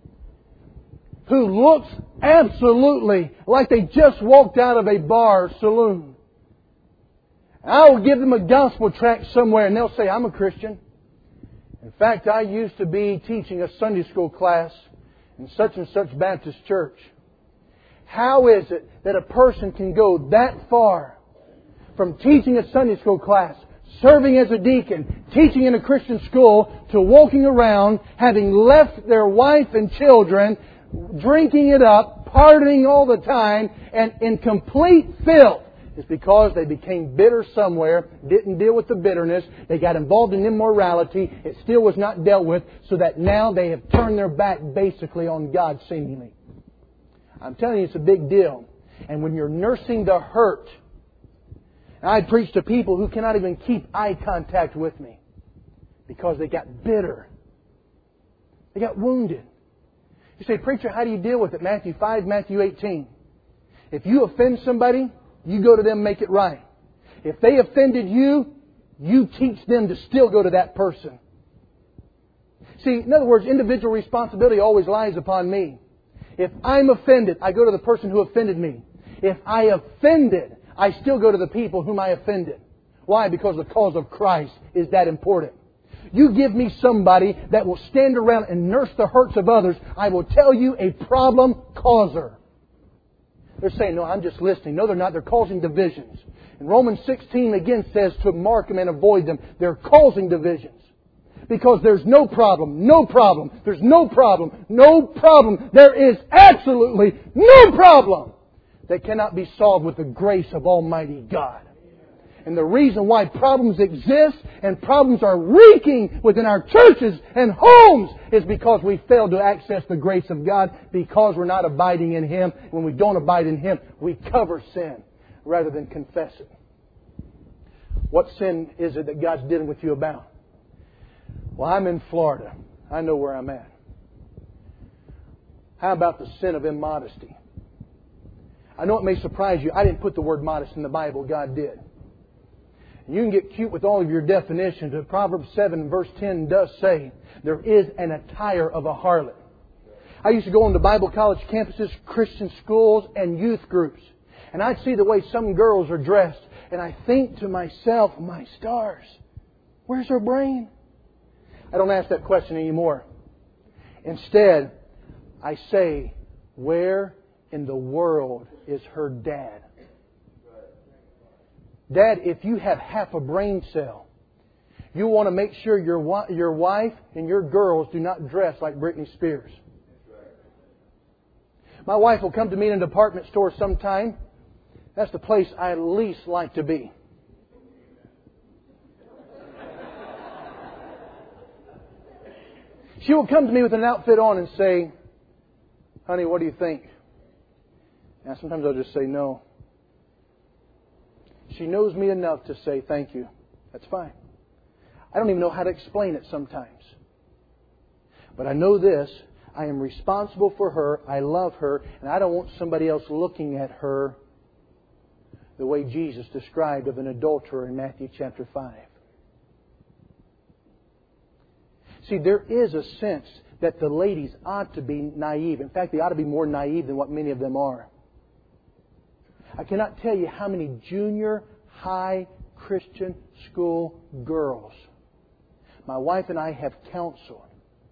who looks absolutely like they just walked out of a bar or saloon. I will give them a gospel tract somewhere and they'll say, I'm a Christian. In fact, I used to be teaching a Sunday school class in such and such Baptist church. How is it that a person can go that far from teaching a Sunday school class, serving as a deacon, teaching in a Christian school, to walking around, having left their wife and children, drinking it up, partying all the time, and in complete filth? It's because they became bitter somewhere, didn't deal with the bitterness, they got involved in immorality, it still was not dealt with, so that now they have turned their back basically on God seemingly. I'm telling you, it's a big deal. And when you're nursing the hurt, I preach to people who cannot even keep eye contact with me because they got bitter. They got wounded. You say, preacher, how do you deal with it? Matthew five, Matthew eighteen. If you offend somebody, you go to them, make it right. If they offended you, you teach them to still go to that person. See, in other words, individual responsibility always lies upon me. If I'm offended, I go to the person who offended me. If I offended, I still go to the people whom I offended. Why? Because the cause of Christ is that important. You give me somebody that will stand around and nurse the hurts of others, I will tell you a problem causer. They're saying, no, I'm just listening. No, they're not. They're causing divisions. And Romans sixteen again says to mark them and avoid them. They're causing divisions. Because there's no problem, no problem, there's no problem, no problem. There is absolutely no problem that cannot be solved with the grace of Almighty God. And the reason why problems exist and problems are reeking within our churches and homes is because we failed to access the grace of God, because we're not abiding in Him. When we don't abide in Him, we cover sin rather than confess it. What sin is it that God's dealing with you about? Well, I'm in Florida. I know where I'm at. How about the sin of immodesty? I know it may surprise you. I didn't put the word modest in the Bible. God did. You can get cute with all of your definitions, but Proverbs seven verse ten does say there is an attire of a harlot. I used to go into Bible college campuses, Christian schools, and youth groups. And I'd see the way some girls are dressed. And I think to myself, my stars, where's her brain? I don't ask that question anymore. Instead, I say, where in the world is her dad? Dad, if you have half a brain cell, you want to make sure your your wife and your girls do not dress like Britney Spears. My wife will come to me in a department store sometime. That's the place I least like to be. She will come to me with an outfit on and say, honey, what do you think? And sometimes I'll just say no. She knows me enough to say thank you. That's fine. I don't even know how to explain it sometimes. But I know this. I am responsible for her. I love her. And I don't want somebody else looking at her the way Jesus described of an adulterer in Matthew chapter five. See, there is a sense that the ladies ought to be naive. In fact, they ought to be more naive than what many of them are. I cannot tell you how many junior high Christian school girls my wife and I have counseled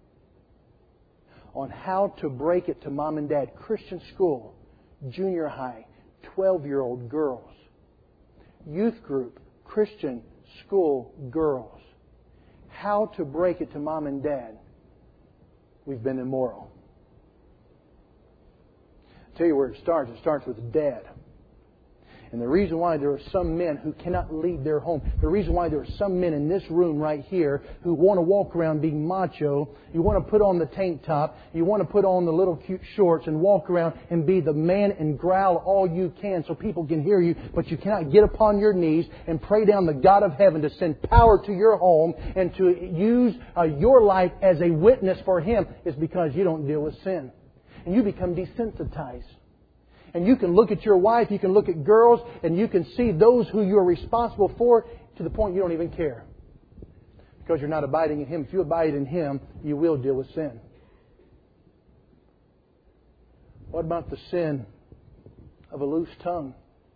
on how to break it to mom and dad. Christian school, junior high, twelve-year-old girls. Youth group, Christian school girls. How to break it to mom and dad. We've been immoral. I'll tell you where it starts. It starts with dad. And the reason why there are some men who cannot leave their home, the reason why there are some men in this room right here who want to walk around being macho, you want to put on the tank top, you want to put on the little cute shorts and walk around and be the man and growl all you can so people can hear you, but you cannot get upon your knees and pray down the God of heaven to send power to your home and to use uh, your life as a witness for Him, is because you don't deal with sin. And you become desensitized. And you can look at your wife, you can look at girls, and you can see those who you're responsible for to the point you don't even care. Because you're not abiding in Him. If you abide in Him, you will deal with sin. What about the sin of a loose tongue?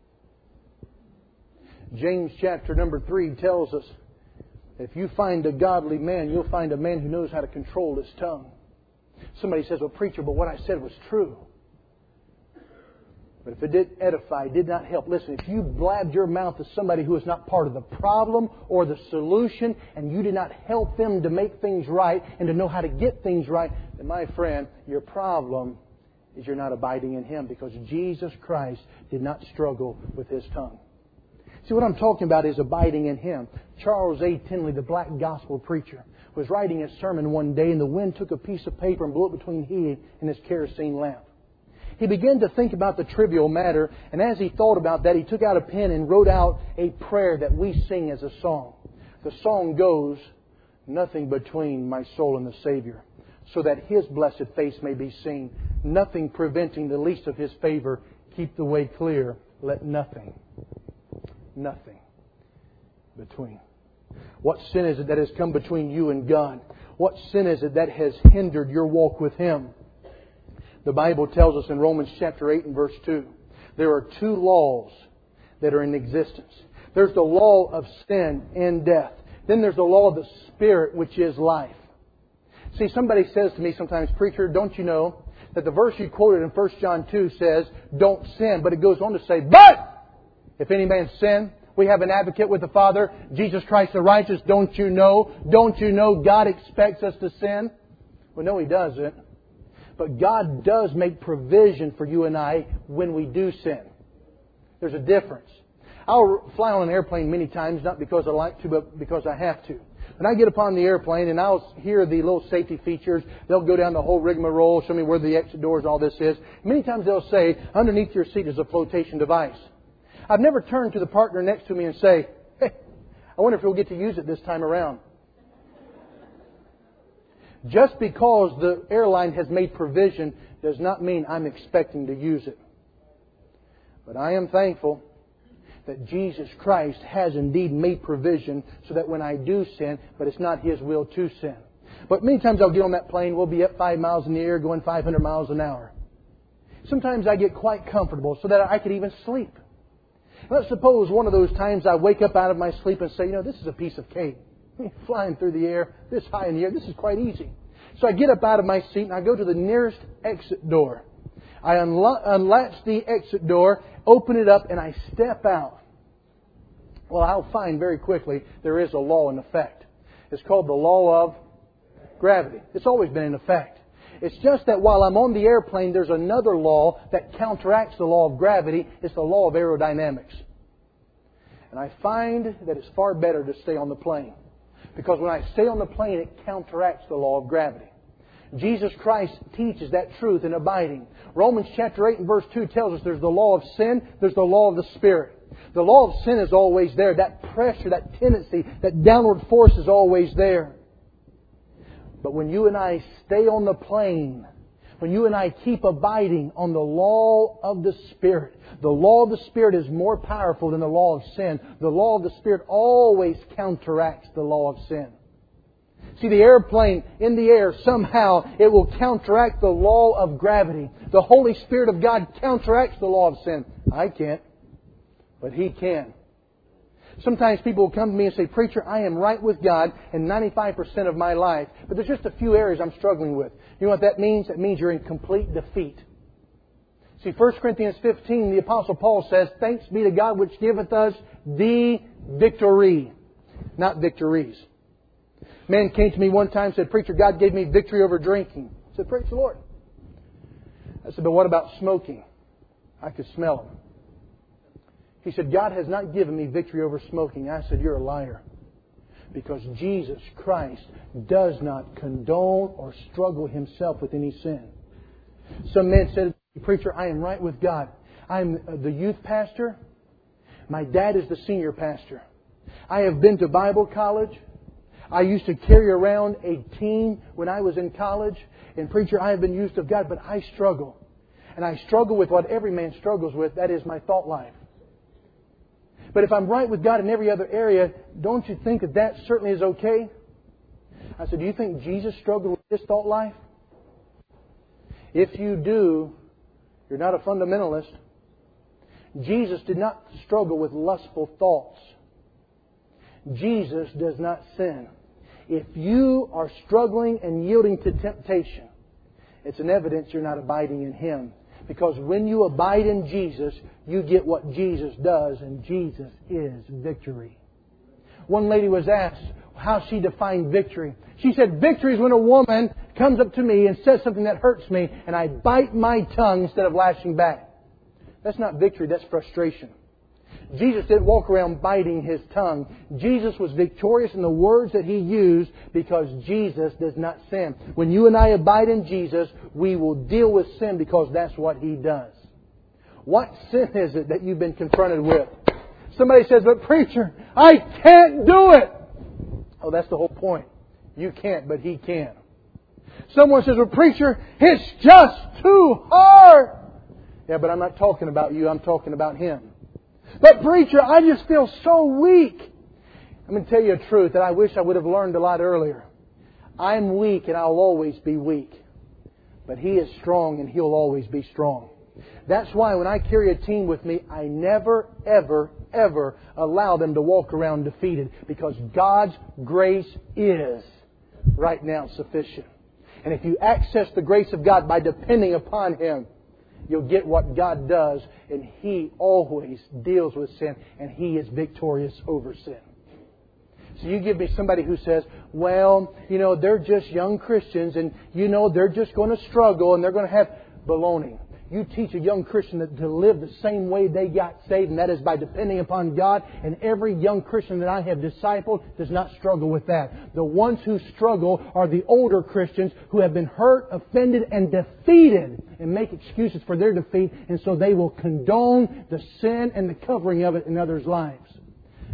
James chapter number three tells us, if you find a godly man, you'll find a man who knows how to control his tongue. Somebody says, well, preacher, but what I said was true. But if it did edify, did not help, listen, if you blabbed your mouth to somebody who is not part of the problem or the solution, and you did not help them to make things right and to know how to get things right, then my friend, your problem is you're not abiding in Him, because Jesus Christ did not struggle with His tongue. See, what I'm talking about is abiding in Him. Charles A. Tinley, the black gospel preacher, was writing a sermon one day, and the wind took a piece of paper and blew it between he and his kerosene lamp. He began to think about the trivial matter, and as he thought about that, he took out a pen and wrote out a prayer that we sing as a song. The song goes, nothing between my soul and the Savior, so that His blessed face may be seen. Nothing preventing the least of His favor. Keep the way clear. Let nothing, nothing between. What sin is it that has come between you and God? What sin is it that has hindered your walk with Him? The Bible tells us in Romans chapter eight and verse two, there are two laws that are in existence. There's the law of sin and death. Then there's the law of the Spirit, which is life. See, somebody says to me sometimes, preacher, don't you know that the verse you quoted in First John two says, don't sin. But it goes on to say, but if any man sin, we have an advocate with the Father, Jesus Christ the righteous. Don't you know? Don't you know God expects us to sin? Well, no, He doesn't. But God does make provision for you and I when we do sin. There's a difference. I'll fly on an airplane many times, not because I like to, but because I have to. When I get upon the airplane and I'll hear the little safety features, they'll go down the whole rigmarole, show me where the exit doors, all this is. Many times they'll say, underneath your seat is a flotation device. I've never turned to the partner next to me and say, hey, I wonder if we'll get to use it this time around. Just because the airline has made provision does not mean I'm expecting to use it. But I am thankful that Jesus Christ has indeed made provision so that when I do sin, but it's not His will to sin. But many times I'll get on that plane, we'll be at five miles in the air, going five hundred miles an hour. Sometimes I get quite comfortable so that I could even sleep. Let's suppose one of those times I wake up out of my sleep and say, you know, this is a piece of cake. Flying through the air, this high in the air, this is quite easy. So I get up out of my seat and I go to the nearest exit door. I unlo- unlatch the exit door, open it up, and I step out. Well, I'll find very quickly there is a law in effect. It's called the law of gravity. It's always been in effect. It's just that while I'm on the airplane, there's another law that counteracts the law of gravity. It's the law of aerodynamics. And I find that it's far better to stay on the plane. Because when I stay on the plane, it counteracts the law of gravity. Jesus Christ teaches that truth in abiding. Romans chapter eight and verse two tells us there's the law of sin, there's the law of the Spirit. The law of sin is always there. That pressure, that tendency, that downward force is always there. But when you and I stay on the plane, when you and I keep abiding on the law of the Spirit, the law of the Spirit is more powerful than the law of sin. The law of the Spirit always counteracts the law of sin. See, the airplane in the air, somehow it will counteract the law of gravity. The Holy Spirit of God counteracts the law of sin. I can't, but He can. Sometimes people will come to me and say, Preacher, I am right with God in ninety-five percent of my life, but there's just a few areas I'm struggling with. You know what that means? That means you're in complete defeat. See, First Corinthians fifteen, the Apostle Paul says, Thanks be to God which giveth us the victory. Not victories. A man came to me one time and said, Preacher, God gave me victory over drinking. I said, Praise the Lord. I said, but what about smoking? I could smell it. He said, God has not given me victory over smoking. I said, you're a liar. Because Jesus Christ does not condone or struggle Himself with any sin. Some man said, Preacher, I am right with God. I'm the youth pastor. My dad is the senior pastor. I have been to Bible college. I used to carry around a team when I was in college. And Preacher, I have been used of God, but I struggle. And I struggle with what every man struggles with. That is my thought life. But if I'm right with God in every other area, don't you think that that certainly is okay? I said, do you think Jesus struggled with His thought life? If you do, you're not a fundamentalist. Jesus did not struggle with lustful thoughts. Jesus does not sin. If you are struggling and yielding to temptation, it's an evidence you're not abiding in Him. Because when you abide in Jesus, you get what Jesus does, and Jesus is victory. One lady was asked how she defined victory. She said, victory is when a woman comes up to me and says something that hurts me, and I bite my tongue instead of lashing back. That's not victory, that's frustration. Jesus didn't walk around biting His tongue. Jesus was victorious in the words that He used because Jesus does not sin. When you and I abide in Jesus, we will deal with sin because that's what He does. What sin is it that you've been confronted with? Somebody says, but Preacher, I can't do it. Oh, that's the whole point. You can't, but He can. Someone says, well, Preacher, it's just too hard. Yeah, but I'm not talking about you. I'm talking about Him. But Preacher, I just feel so weak. I'm going to tell you a truth that I wish I would have learned a lot earlier. I'm weak and I'll always be weak. But He is strong and He'll always be strong. That's why when I carry a team with me, I never, ever, ever allow them to walk around defeated. Because God's grace is right now sufficient. And if you access the grace of God by depending upon Him, you'll get what God does, and He always deals with sin, and He is victorious over sin. So you give me somebody who says, well, you know, they're just young Christians, and, you know, they're just going to struggle, and they're going to have baloney. You teach a young Christian that to live the same way they got saved, and that is by depending upon God. And every young Christian that I have discipled does not struggle with that. The ones who struggle are the older Christians who have been hurt, offended, and defeated and make excuses for their defeat. And so they will condone the sin and the covering of it in others' lives.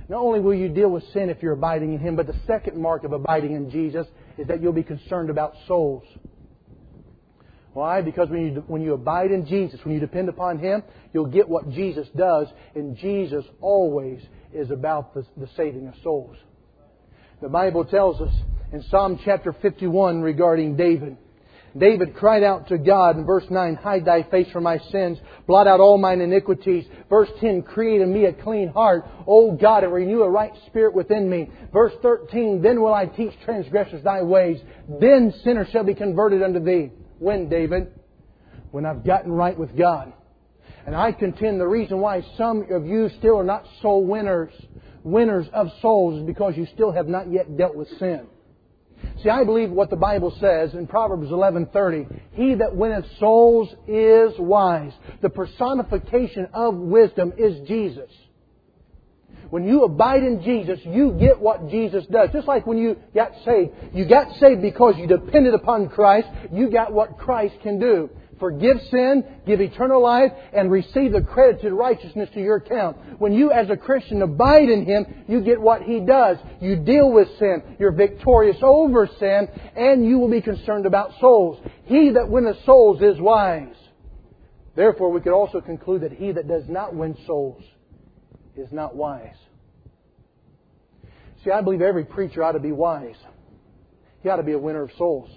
Not only will you deal with sin if you're abiding in Him, but the second mark of abiding in Jesus is that you'll be concerned about souls. Why? Because when you, when you abide in Jesus, when you depend upon Him, you'll get what Jesus does. And Jesus always is about the, the saving of souls. The Bible tells us in Psalm chapter fifty-one regarding David. David cried out to God in verse nine, hide Thy face from my sins, blot out all mine iniquities. Verse ten, create in me a clean heart, O God, and renew a right spirit within me. Verse thirteen, then will I teach transgressors Thy ways, then sinners shall be converted unto Thee. When, David? When I've gotten right with God. And I contend the reason why some of you still are not soul winners, winners of souls, is because you still have not yet dealt with sin. See, I believe what the Bible says in Proverbs eleven thirty. He that winneth souls is wise. The personification of wisdom is Jesus. When you abide in Jesus, you get what Jesus does. Just like when you got saved. You got saved because you depended upon Christ. You got what Christ can do. Forgive sin, give eternal life, and receive the credited righteousness to your account. When you as a Christian abide in Him, you get what He does. You deal with sin. You're victorious over sin, and you will be concerned about souls. He that winneth souls is wise. Therefore, we could also conclude that he that does not win souls is not wise. See, I believe every preacher ought to be wise. He ought to be a winner of souls.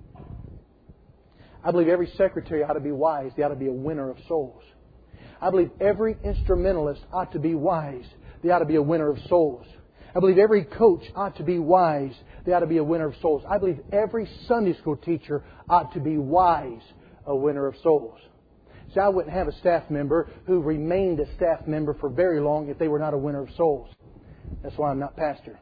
I believe every secretary ought to be wise. They ought to be a winner of souls. I believe every instrumentalist ought to be wise. They ought to be a winner of souls. I believe every coach ought to be wise. They ought to be a winner of souls. I believe every Sunday school teacher ought to be wise, a winner of souls. See, I wouldn't have a staff member who remained a staff member for very long if they were not a winner of souls. That's why I'm not pastor.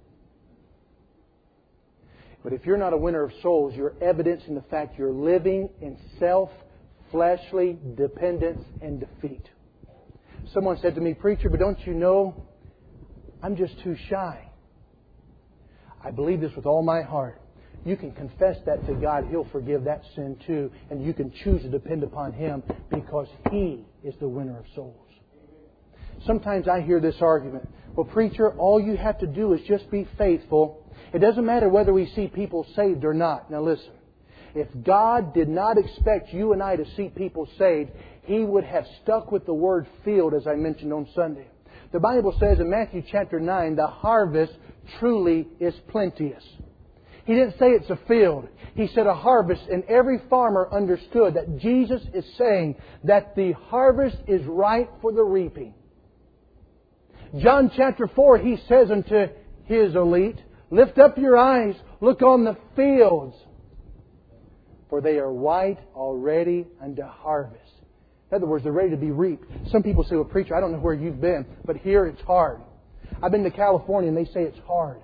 But if you're not a winner of souls, you're evidencing the fact you're living in self-fleshly dependence and defeat. Someone said to me, preacher, but don't you know, I'm just too shy. I believe this with all my heart. You can confess that to God. He'll forgive that sin too. And you can choose to depend upon Him because He is the winner of souls. Sometimes I hear this argument. Well, preacher, all you have to do is just be faithful. It doesn't matter whether we see people saved or not. Now listen. If God did not expect you and I to see people saved, He would have stuck with the word field, as I mentioned on Sunday. The Bible says in Matthew chapter nine, the harvest truly is plenteous. He didn't say it's a field. He said a harvest, and every farmer understood that Jesus is saying that the harvest is ripe for the reaping. John chapter four, He says unto His elite, lift up your eyes, look on the fields, for they are white already unto harvest. In other words, they're ready to be reaped. Some people say, well, preacher, I don't know where you've been, but here it's hard. I've been to California and they say it's hard.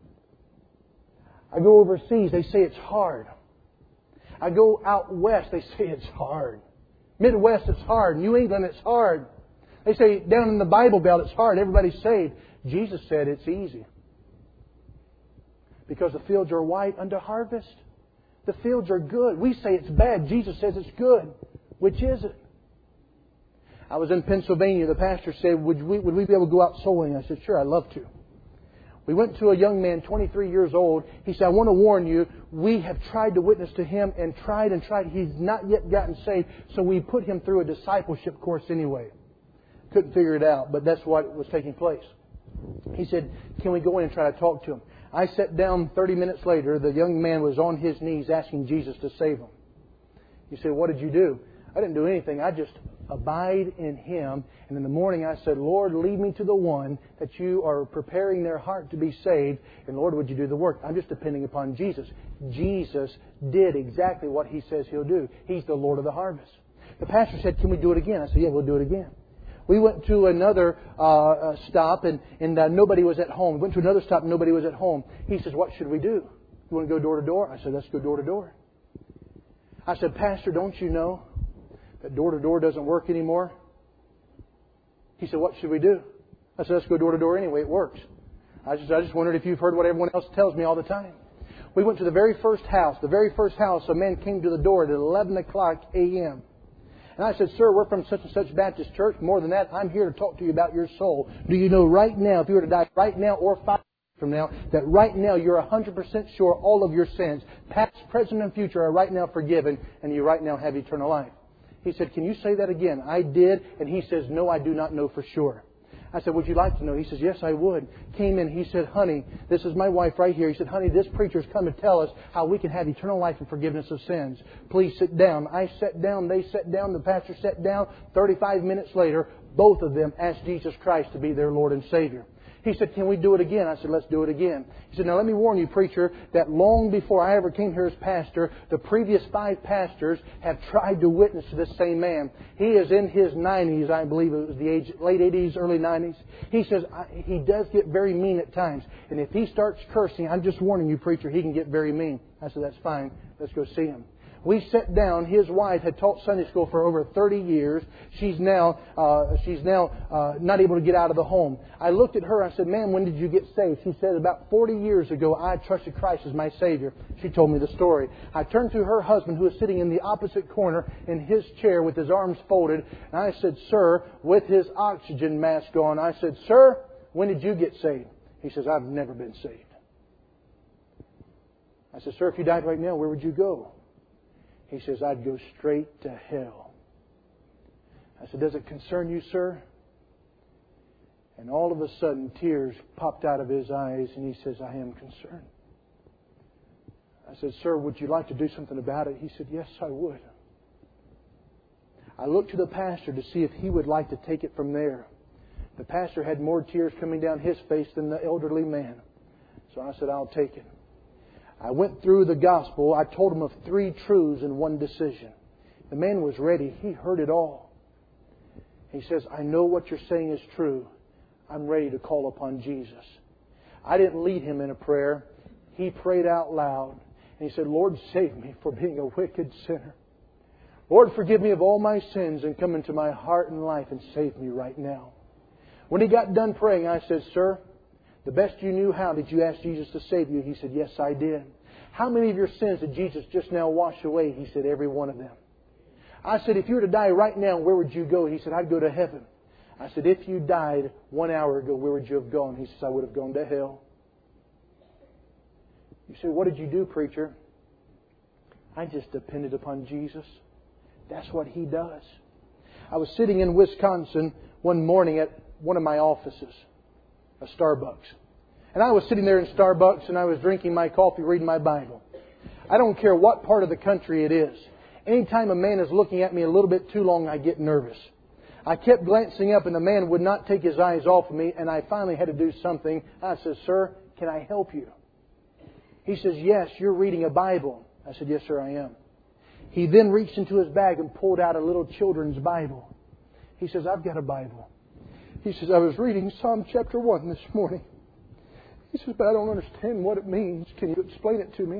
I go overseas, they say it's hard. I go out west, they say it's hard. Midwest, it's hard. New England, it's hard. They say down in the Bible Belt, it's hard. Everybody's saved. Jesus said it's easy. Because the fields are white unto harvest. The fields are good. We say it's bad. Jesus says it's good. Which is it? I was in Pennsylvania. The pastor said, would we, would we be able to go out soul winning? I said, sure, I'd love to. We went to a young man, twenty-three years old. He said, I want to warn you, we have tried to witness to him and tried and tried. He's not yet gotten saved. So we put him through a discipleship course anyway. Couldn't figure it out, but that's what was taking place. He said, can we go in and try to talk to him? I sat down thirty minutes later. The young man was on his knees asking Jesus to save him. He said, what did you do? I didn't do anything. I just abide in Him. And in the morning I said, Lord, lead me to the one that you are preparing their heart to be saved. And Lord, would you do the work? I'm just depending upon Jesus. Jesus did exactly what He says He'll do. He's the Lord of the harvest. The pastor said, can we do it again? I said, yeah, we'll do it again. We went to another uh, stop and, and uh, nobody was at home. We went to another stop and nobody was at home. He says, what should we do? You want to go door to door? I said, let's go door to door. I said, Pastor, don't you know that door to door doesn't work anymore? He said, what should we do? I said, let's go door to door anyway. It works. I just, I just wondered if you've heard what everyone else tells me all the time. We went to the very first house. The very first house, a man came to the door at eleven o'clock a.m. And I said, sir, we're from such and such Baptist church. More than that, I'm here to talk to you about your soul. Do you know right now, if you were to die right now or five years from now, that right now you're one hundred percent sure all of your sins, past, present, and future, are right now forgiven, and you right now have eternal life? He said, can you say that again? I did. And he says, no, I do not know for sure. I said, would you like to know? He says, yes, I would. Came in, he said, honey, this is my wife right here. He said, honey, this preacher's come to tell us how we can have eternal life and forgiveness of sins. Please sit down. I sat down, they sat down, the pastor sat down. thirty-five minutes later, both of them asked Jesus Christ to be their Lord and Savior. He said, can we do it again? I said, let's do it again. He said, now let me warn you, preacher, that long before I ever came here as pastor, the previous five pastors have tried to witness to this same man. He is in his nineties, I believe it was the age, late eighties, early nineties. He says, he does get very mean at times. And if he starts cursing, I'm just warning you, preacher, he can get very mean. I said, that's fine. Let's go see him. We sat down. His wife had taught Sunday school for over thirty years. She's now uh, she's now uh, not able to get out of the home. I looked at her. I said, ma'am, when did you get saved? She said, about forty years ago, I trusted Christ as my Savior. She told me the story. I turned to her husband, who was sitting in the opposite corner in his chair with his arms folded. And I said, sir, with his oxygen mask on, I said, sir, when did you get saved? He says, I've never been saved. I said, sir, if you died right now, where would you go? He says, I'd go straight to hell. I said, does it concern you, sir? And all of a sudden, tears popped out of his eyes, and he says, I am concerned. I said, sir, would you like to do something about it? He said, yes, I would. I looked to the pastor to see if he would like to take it from there. The pastor had more tears coming down his face than the elderly man. So I said, I'll take it. I went through the gospel. I told him of three truths in one decision. The man was ready. He heard it all. He says, I know what you're saying is true. I'm ready to call upon Jesus. I didn't lead him in a prayer. He prayed out loud. And he said, Lord, save me for being a wicked sinner. Lord, forgive me of all my sins and come into my heart and life and save me right now. When he got done praying, I said, sir, the best you knew how, did you ask Jesus to save you? He said, yes, I did. How many of your sins did Jesus just now wash away? He said, every one of them. I said, if you were to die right now, where would you go? He said, I'd go to heaven. I said, if you died one hour ago, where would you have gone? He says, I would have gone to hell. You say, what did you do, preacher? I just depended upon Jesus. That's what He does. I was sitting in Wisconsin one morning at one of my offices, a Starbucks. And I was sitting there in Starbucks and I was drinking my coffee, reading my Bible. I don't care what part of the country it is. Anytime a man is looking at me a little bit too long, I get nervous. I kept glancing up and the man would not take his eyes off of me, and I finally had to do something. I said, sir, can I help you? He says, yes, you're reading a Bible. I said, yes, sir, I am. He then reached into his bag and pulled out a little children's Bible. He says, I've got a Bible. He says, I was reading Psalm chapter one this morning. He says, but I don't understand what it means. Can you explain it to me?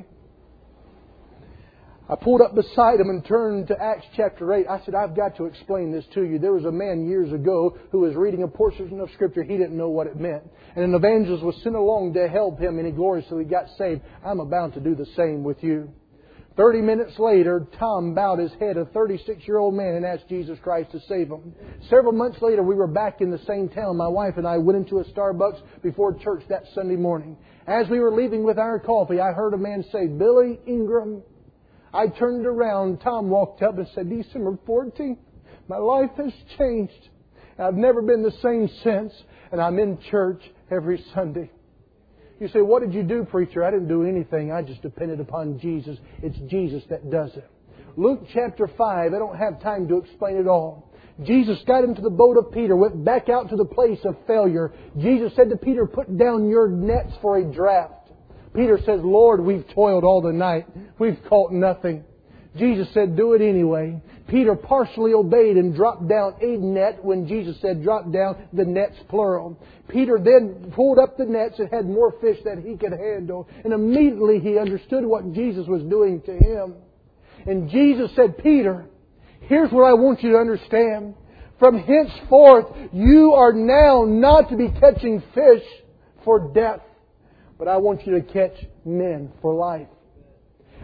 I pulled up beside him and turned to Acts chapter eight. I said, I've got to explain this to you. There was a man years ago who was reading a portion of Scripture. He didn't know what it meant. And an evangelist was sent along to help him, and he gloriously got saved. I'm about to do the same with you. Thirty minutes later, Tom bowed his head, a thirty-six-year-old man, and asked Jesus Christ to save him. Several months later, we were back in the same town. My wife and I went into a Starbucks before church that Sunday morning. As we were leaving with our coffee, I heard a man say, Billy Ingram. I turned around. Tom walked up and said, December fourteenth, my life has changed. I've never been the same since, and I'm in church every Sunday. You say, what did you do, preacher? I didn't do anything. I just depended upon Jesus. It's Jesus that does it. Luke chapter five, I don't have time to explain it all. Jesus got into the boat of Peter, went back out to the place of failure. Jesus said to Peter, put down your nets for a draft. Peter says, Lord, we've toiled all the night. We've caught nothing. Jesus said, do it anyway. Peter partially obeyed and dropped down a net when Jesus said, drop down the nets, plural. Peter then pulled up the nets and had more fish than he could handle. And immediately he understood what Jesus was doing to him. And Jesus said, Peter, here's what I want you to understand. From henceforth, you are now not to be catching fish for death, but I want you to catch men for life.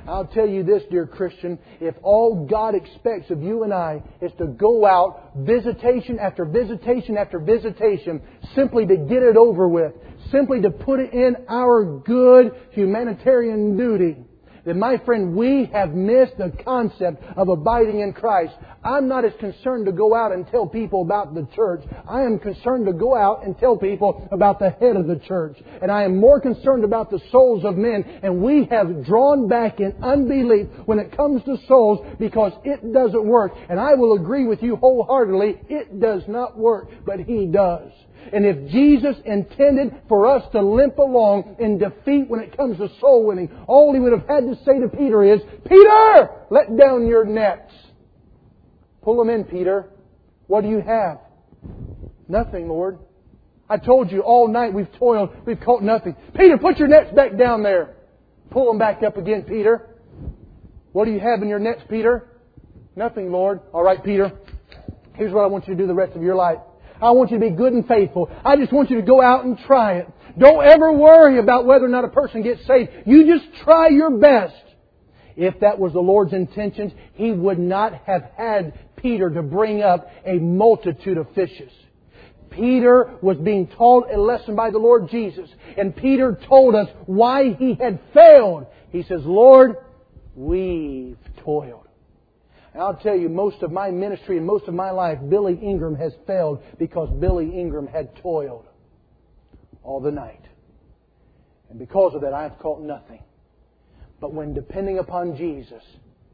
I'll tell you this, dear Christian, if all God expects of you and I is to go out visitation after visitation after visitation, simply to get it over with, simply to put it in our good humanitarian duty, then my friend, we have missed the concept of abiding in Christ. I'm not as concerned to go out and tell people about the church. I am concerned to go out and tell people about the head of the church. And I am more concerned about the souls of men. And we have drawn back in unbelief when it comes to souls because it doesn't work. And I will agree with you wholeheartedly, it does not work, but He does. And if Jesus intended for us to limp along in defeat when it comes to soul winning, all He would have had to say to Peter is, Peter, let down your nets. Pull them in, Peter. What do you have? Nothing, Lord. I told you all night we've toiled, we've caught nothing. Peter, put your nets back down there. Pull them back up again, Peter. What do you have in your nets, Peter? Nothing, Lord. All right, Peter. Here's what I want you to do the rest of your life. I want you to be good and faithful. I just want you to go out and try it. Don't ever worry about whether or not a person gets saved. You just try your best. If that was the Lord's intentions, He would not have had Peter to bring up a multitude of fishes. Peter was being taught a lesson by the Lord Jesus. And Peter told us why he had failed. He says, Lord, we've toiled. And I'll tell you, most of my ministry and most of my life, Billy Ingram has failed because Billy Ingram had toiled all the night. And because of that, I have caught nothing. But when depending upon Jesus,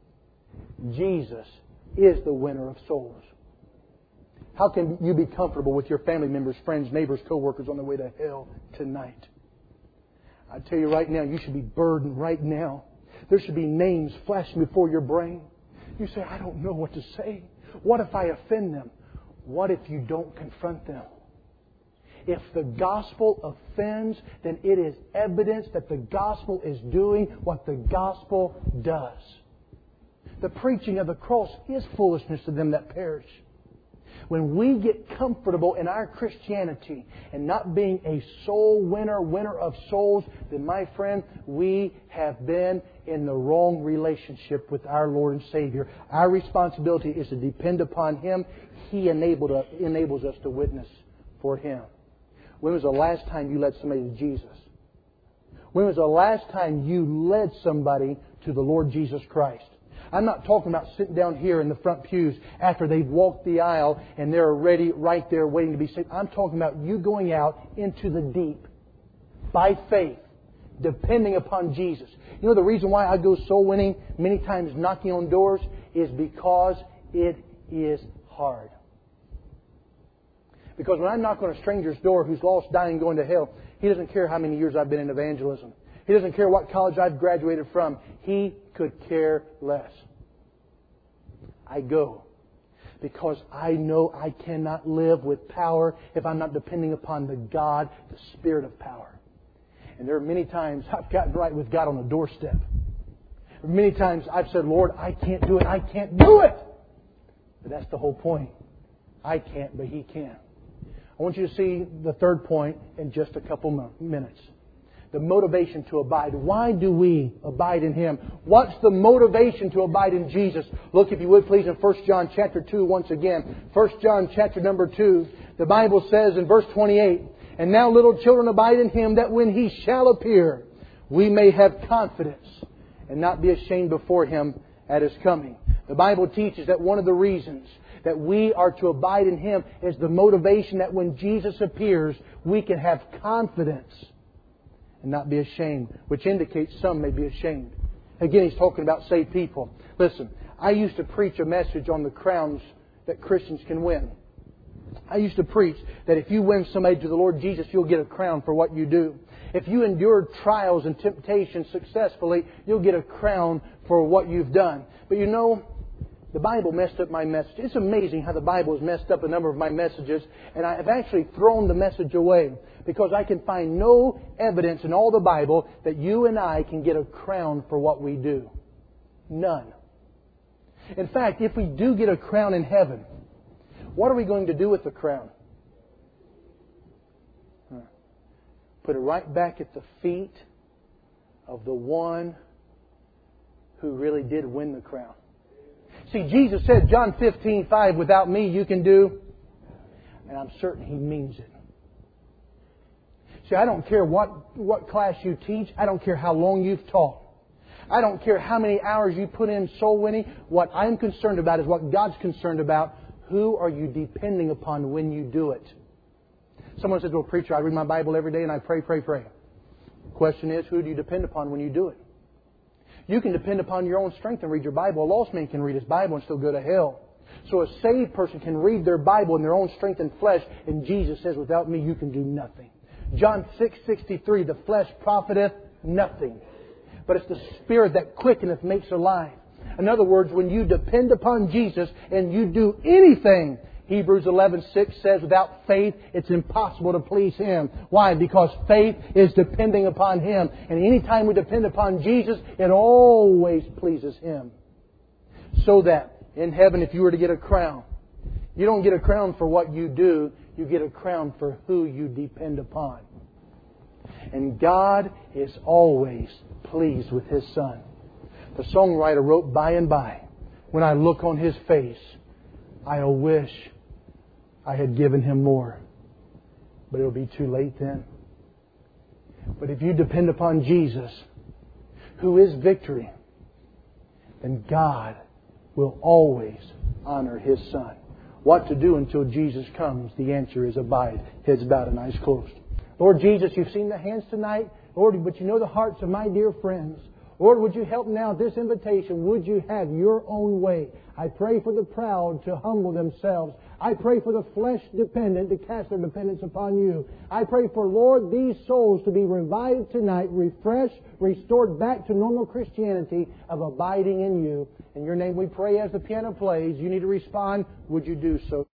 Jesus is the winner of souls. How can you be comfortable with your family members, friends, neighbors, co-workers on their way to hell tonight? I tell you right now, you should be burdened right now. There should be names flashing before your brain. You say, I don't know what to say. What if I offend them? What if you don't confront them? If the gospel offends, then it is evidence that the gospel is doing what the gospel does. The preaching of the cross is foolishness to them that perish. When we get comfortable in our Christianity and not being a soul winner, winner of souls, then my friend, we have been in the wrong relationship with our Lord and Savior. Our responsibility is to depend upon Him. He enabled us, enables us to witness for Him. When was the last time you led somebody to Jesus? When was the last time you led somebody to the Lord Jesus Christ? I'm not talking about sitting down here in the front pews after they've walked the aisle and they're ready right there waiting to be saved. I'm talking about you going out into the deep by faith, depending upon Jesus. You know the reason why I go soul winning many times knocking on doors is because it is hard. Because when I knock on a stranger's door who's lost, dying, going to hell, he doesn't care how many years I've been in evangelism. He doesn't care what college I've graduated from. He could care less. I go because I know I cannot live with power if I'm not depending upon the God, the Spirit of power. And there are many times I've gotten right with God on the doorstep. Many times I've said, Lord, I can't do it. I can't do it. But that's the whole point. I can't, but He can. I want you to see the third point in just a couple minutes. The motivation to abide. Why do we abide in Him? What's the motivation to abide in Jesus? Look, if you would, please, in First John chapter two once again. First John chapter number two. The Bible says in verse twenty-eight, And now, little children, abide in Him, that when He shall appear, we may have confidence and not be ashamed before Him at His coming. The Bible teaches that one of the reasons that we are to abide in Him is the motivation that when Jesus appears, we can have confidence and not be ashamed, which indicates some may be ashamed. Again, he's talking about saved people. Listen, I used to preach a message on the crowns that Christians can win. I used to preach that if you win somebody to the Lord Jesus, you'll get a crown for what you do. If you endure trials and temptations successfully, you'll get a crown for what you've done. But you know, the Bible messed up my message. It's amazing how the Bible has messed up a number of my messages, and I have actually thrown the message away because I can find no evidence in all the Bible that you and I can get a crown for what we do. None. In fact, if we do get a crown in heaven, what are we going to do with the crown? Put it right back at the feet of the one who really did win the crown. See, Jesus said, John fifteen five, without me you can do, and I'm certain He means it. See, I don't care what, what class you teach. I don't care how long you've taught. I don't care how many hours you put in soul winning. What I'm concerned about is what God's concerned about. Who are you depending upon when you do it? Someone says, well, preacher, I read my Bible every day and I pray, pray, pray. The question is, who do you depend upon when you do it? You can depend upon your own strength and read your Bible. A lost man can read his Bible and still go to hell. So a saved person can read their Bible in their own strength and flesh, and Jesus says, without me you can do nothing. John six sixty-three, the flesh profiteth nothing, but it's the Spirit that quickeneth, makes alive. In other words, when you depend upon Jesus and you do anything, Hebrews eleven six says, without faith it's impossible to please Him. Why? Because faith is depending upon Him. And anytime we depend upon Jesus, it always pleases Him. So that in heaven, if you were to get a crown, you don't get a crown for what you do, you get a crown for who you depend upon. And God is always pleased with His Son. The songwriter wrote, by and by, when I look on His face, I'll wish I had given Him more. But it'll be too late then. But if you depend upon Jesus, who is victory, then God will always honor His Son. What to do until Jesus comes? The answer is abide. Heads bowed and eyes closed. Lord Jesus, You've seen the hands tonight. Lord, but You know the hearts of my dear friends. Lord, would You help now this invitation? Would You have Your own way? I pray for the proud to humble themselves. I pray for the flesh dependent to cast their dependence upon You. I pray for, Lord, these souls to be revived tonight, refreshed, restored back to normal Christianity of abiding in You. In Your name we pray as the piano plays. You need to respond. Would you do so?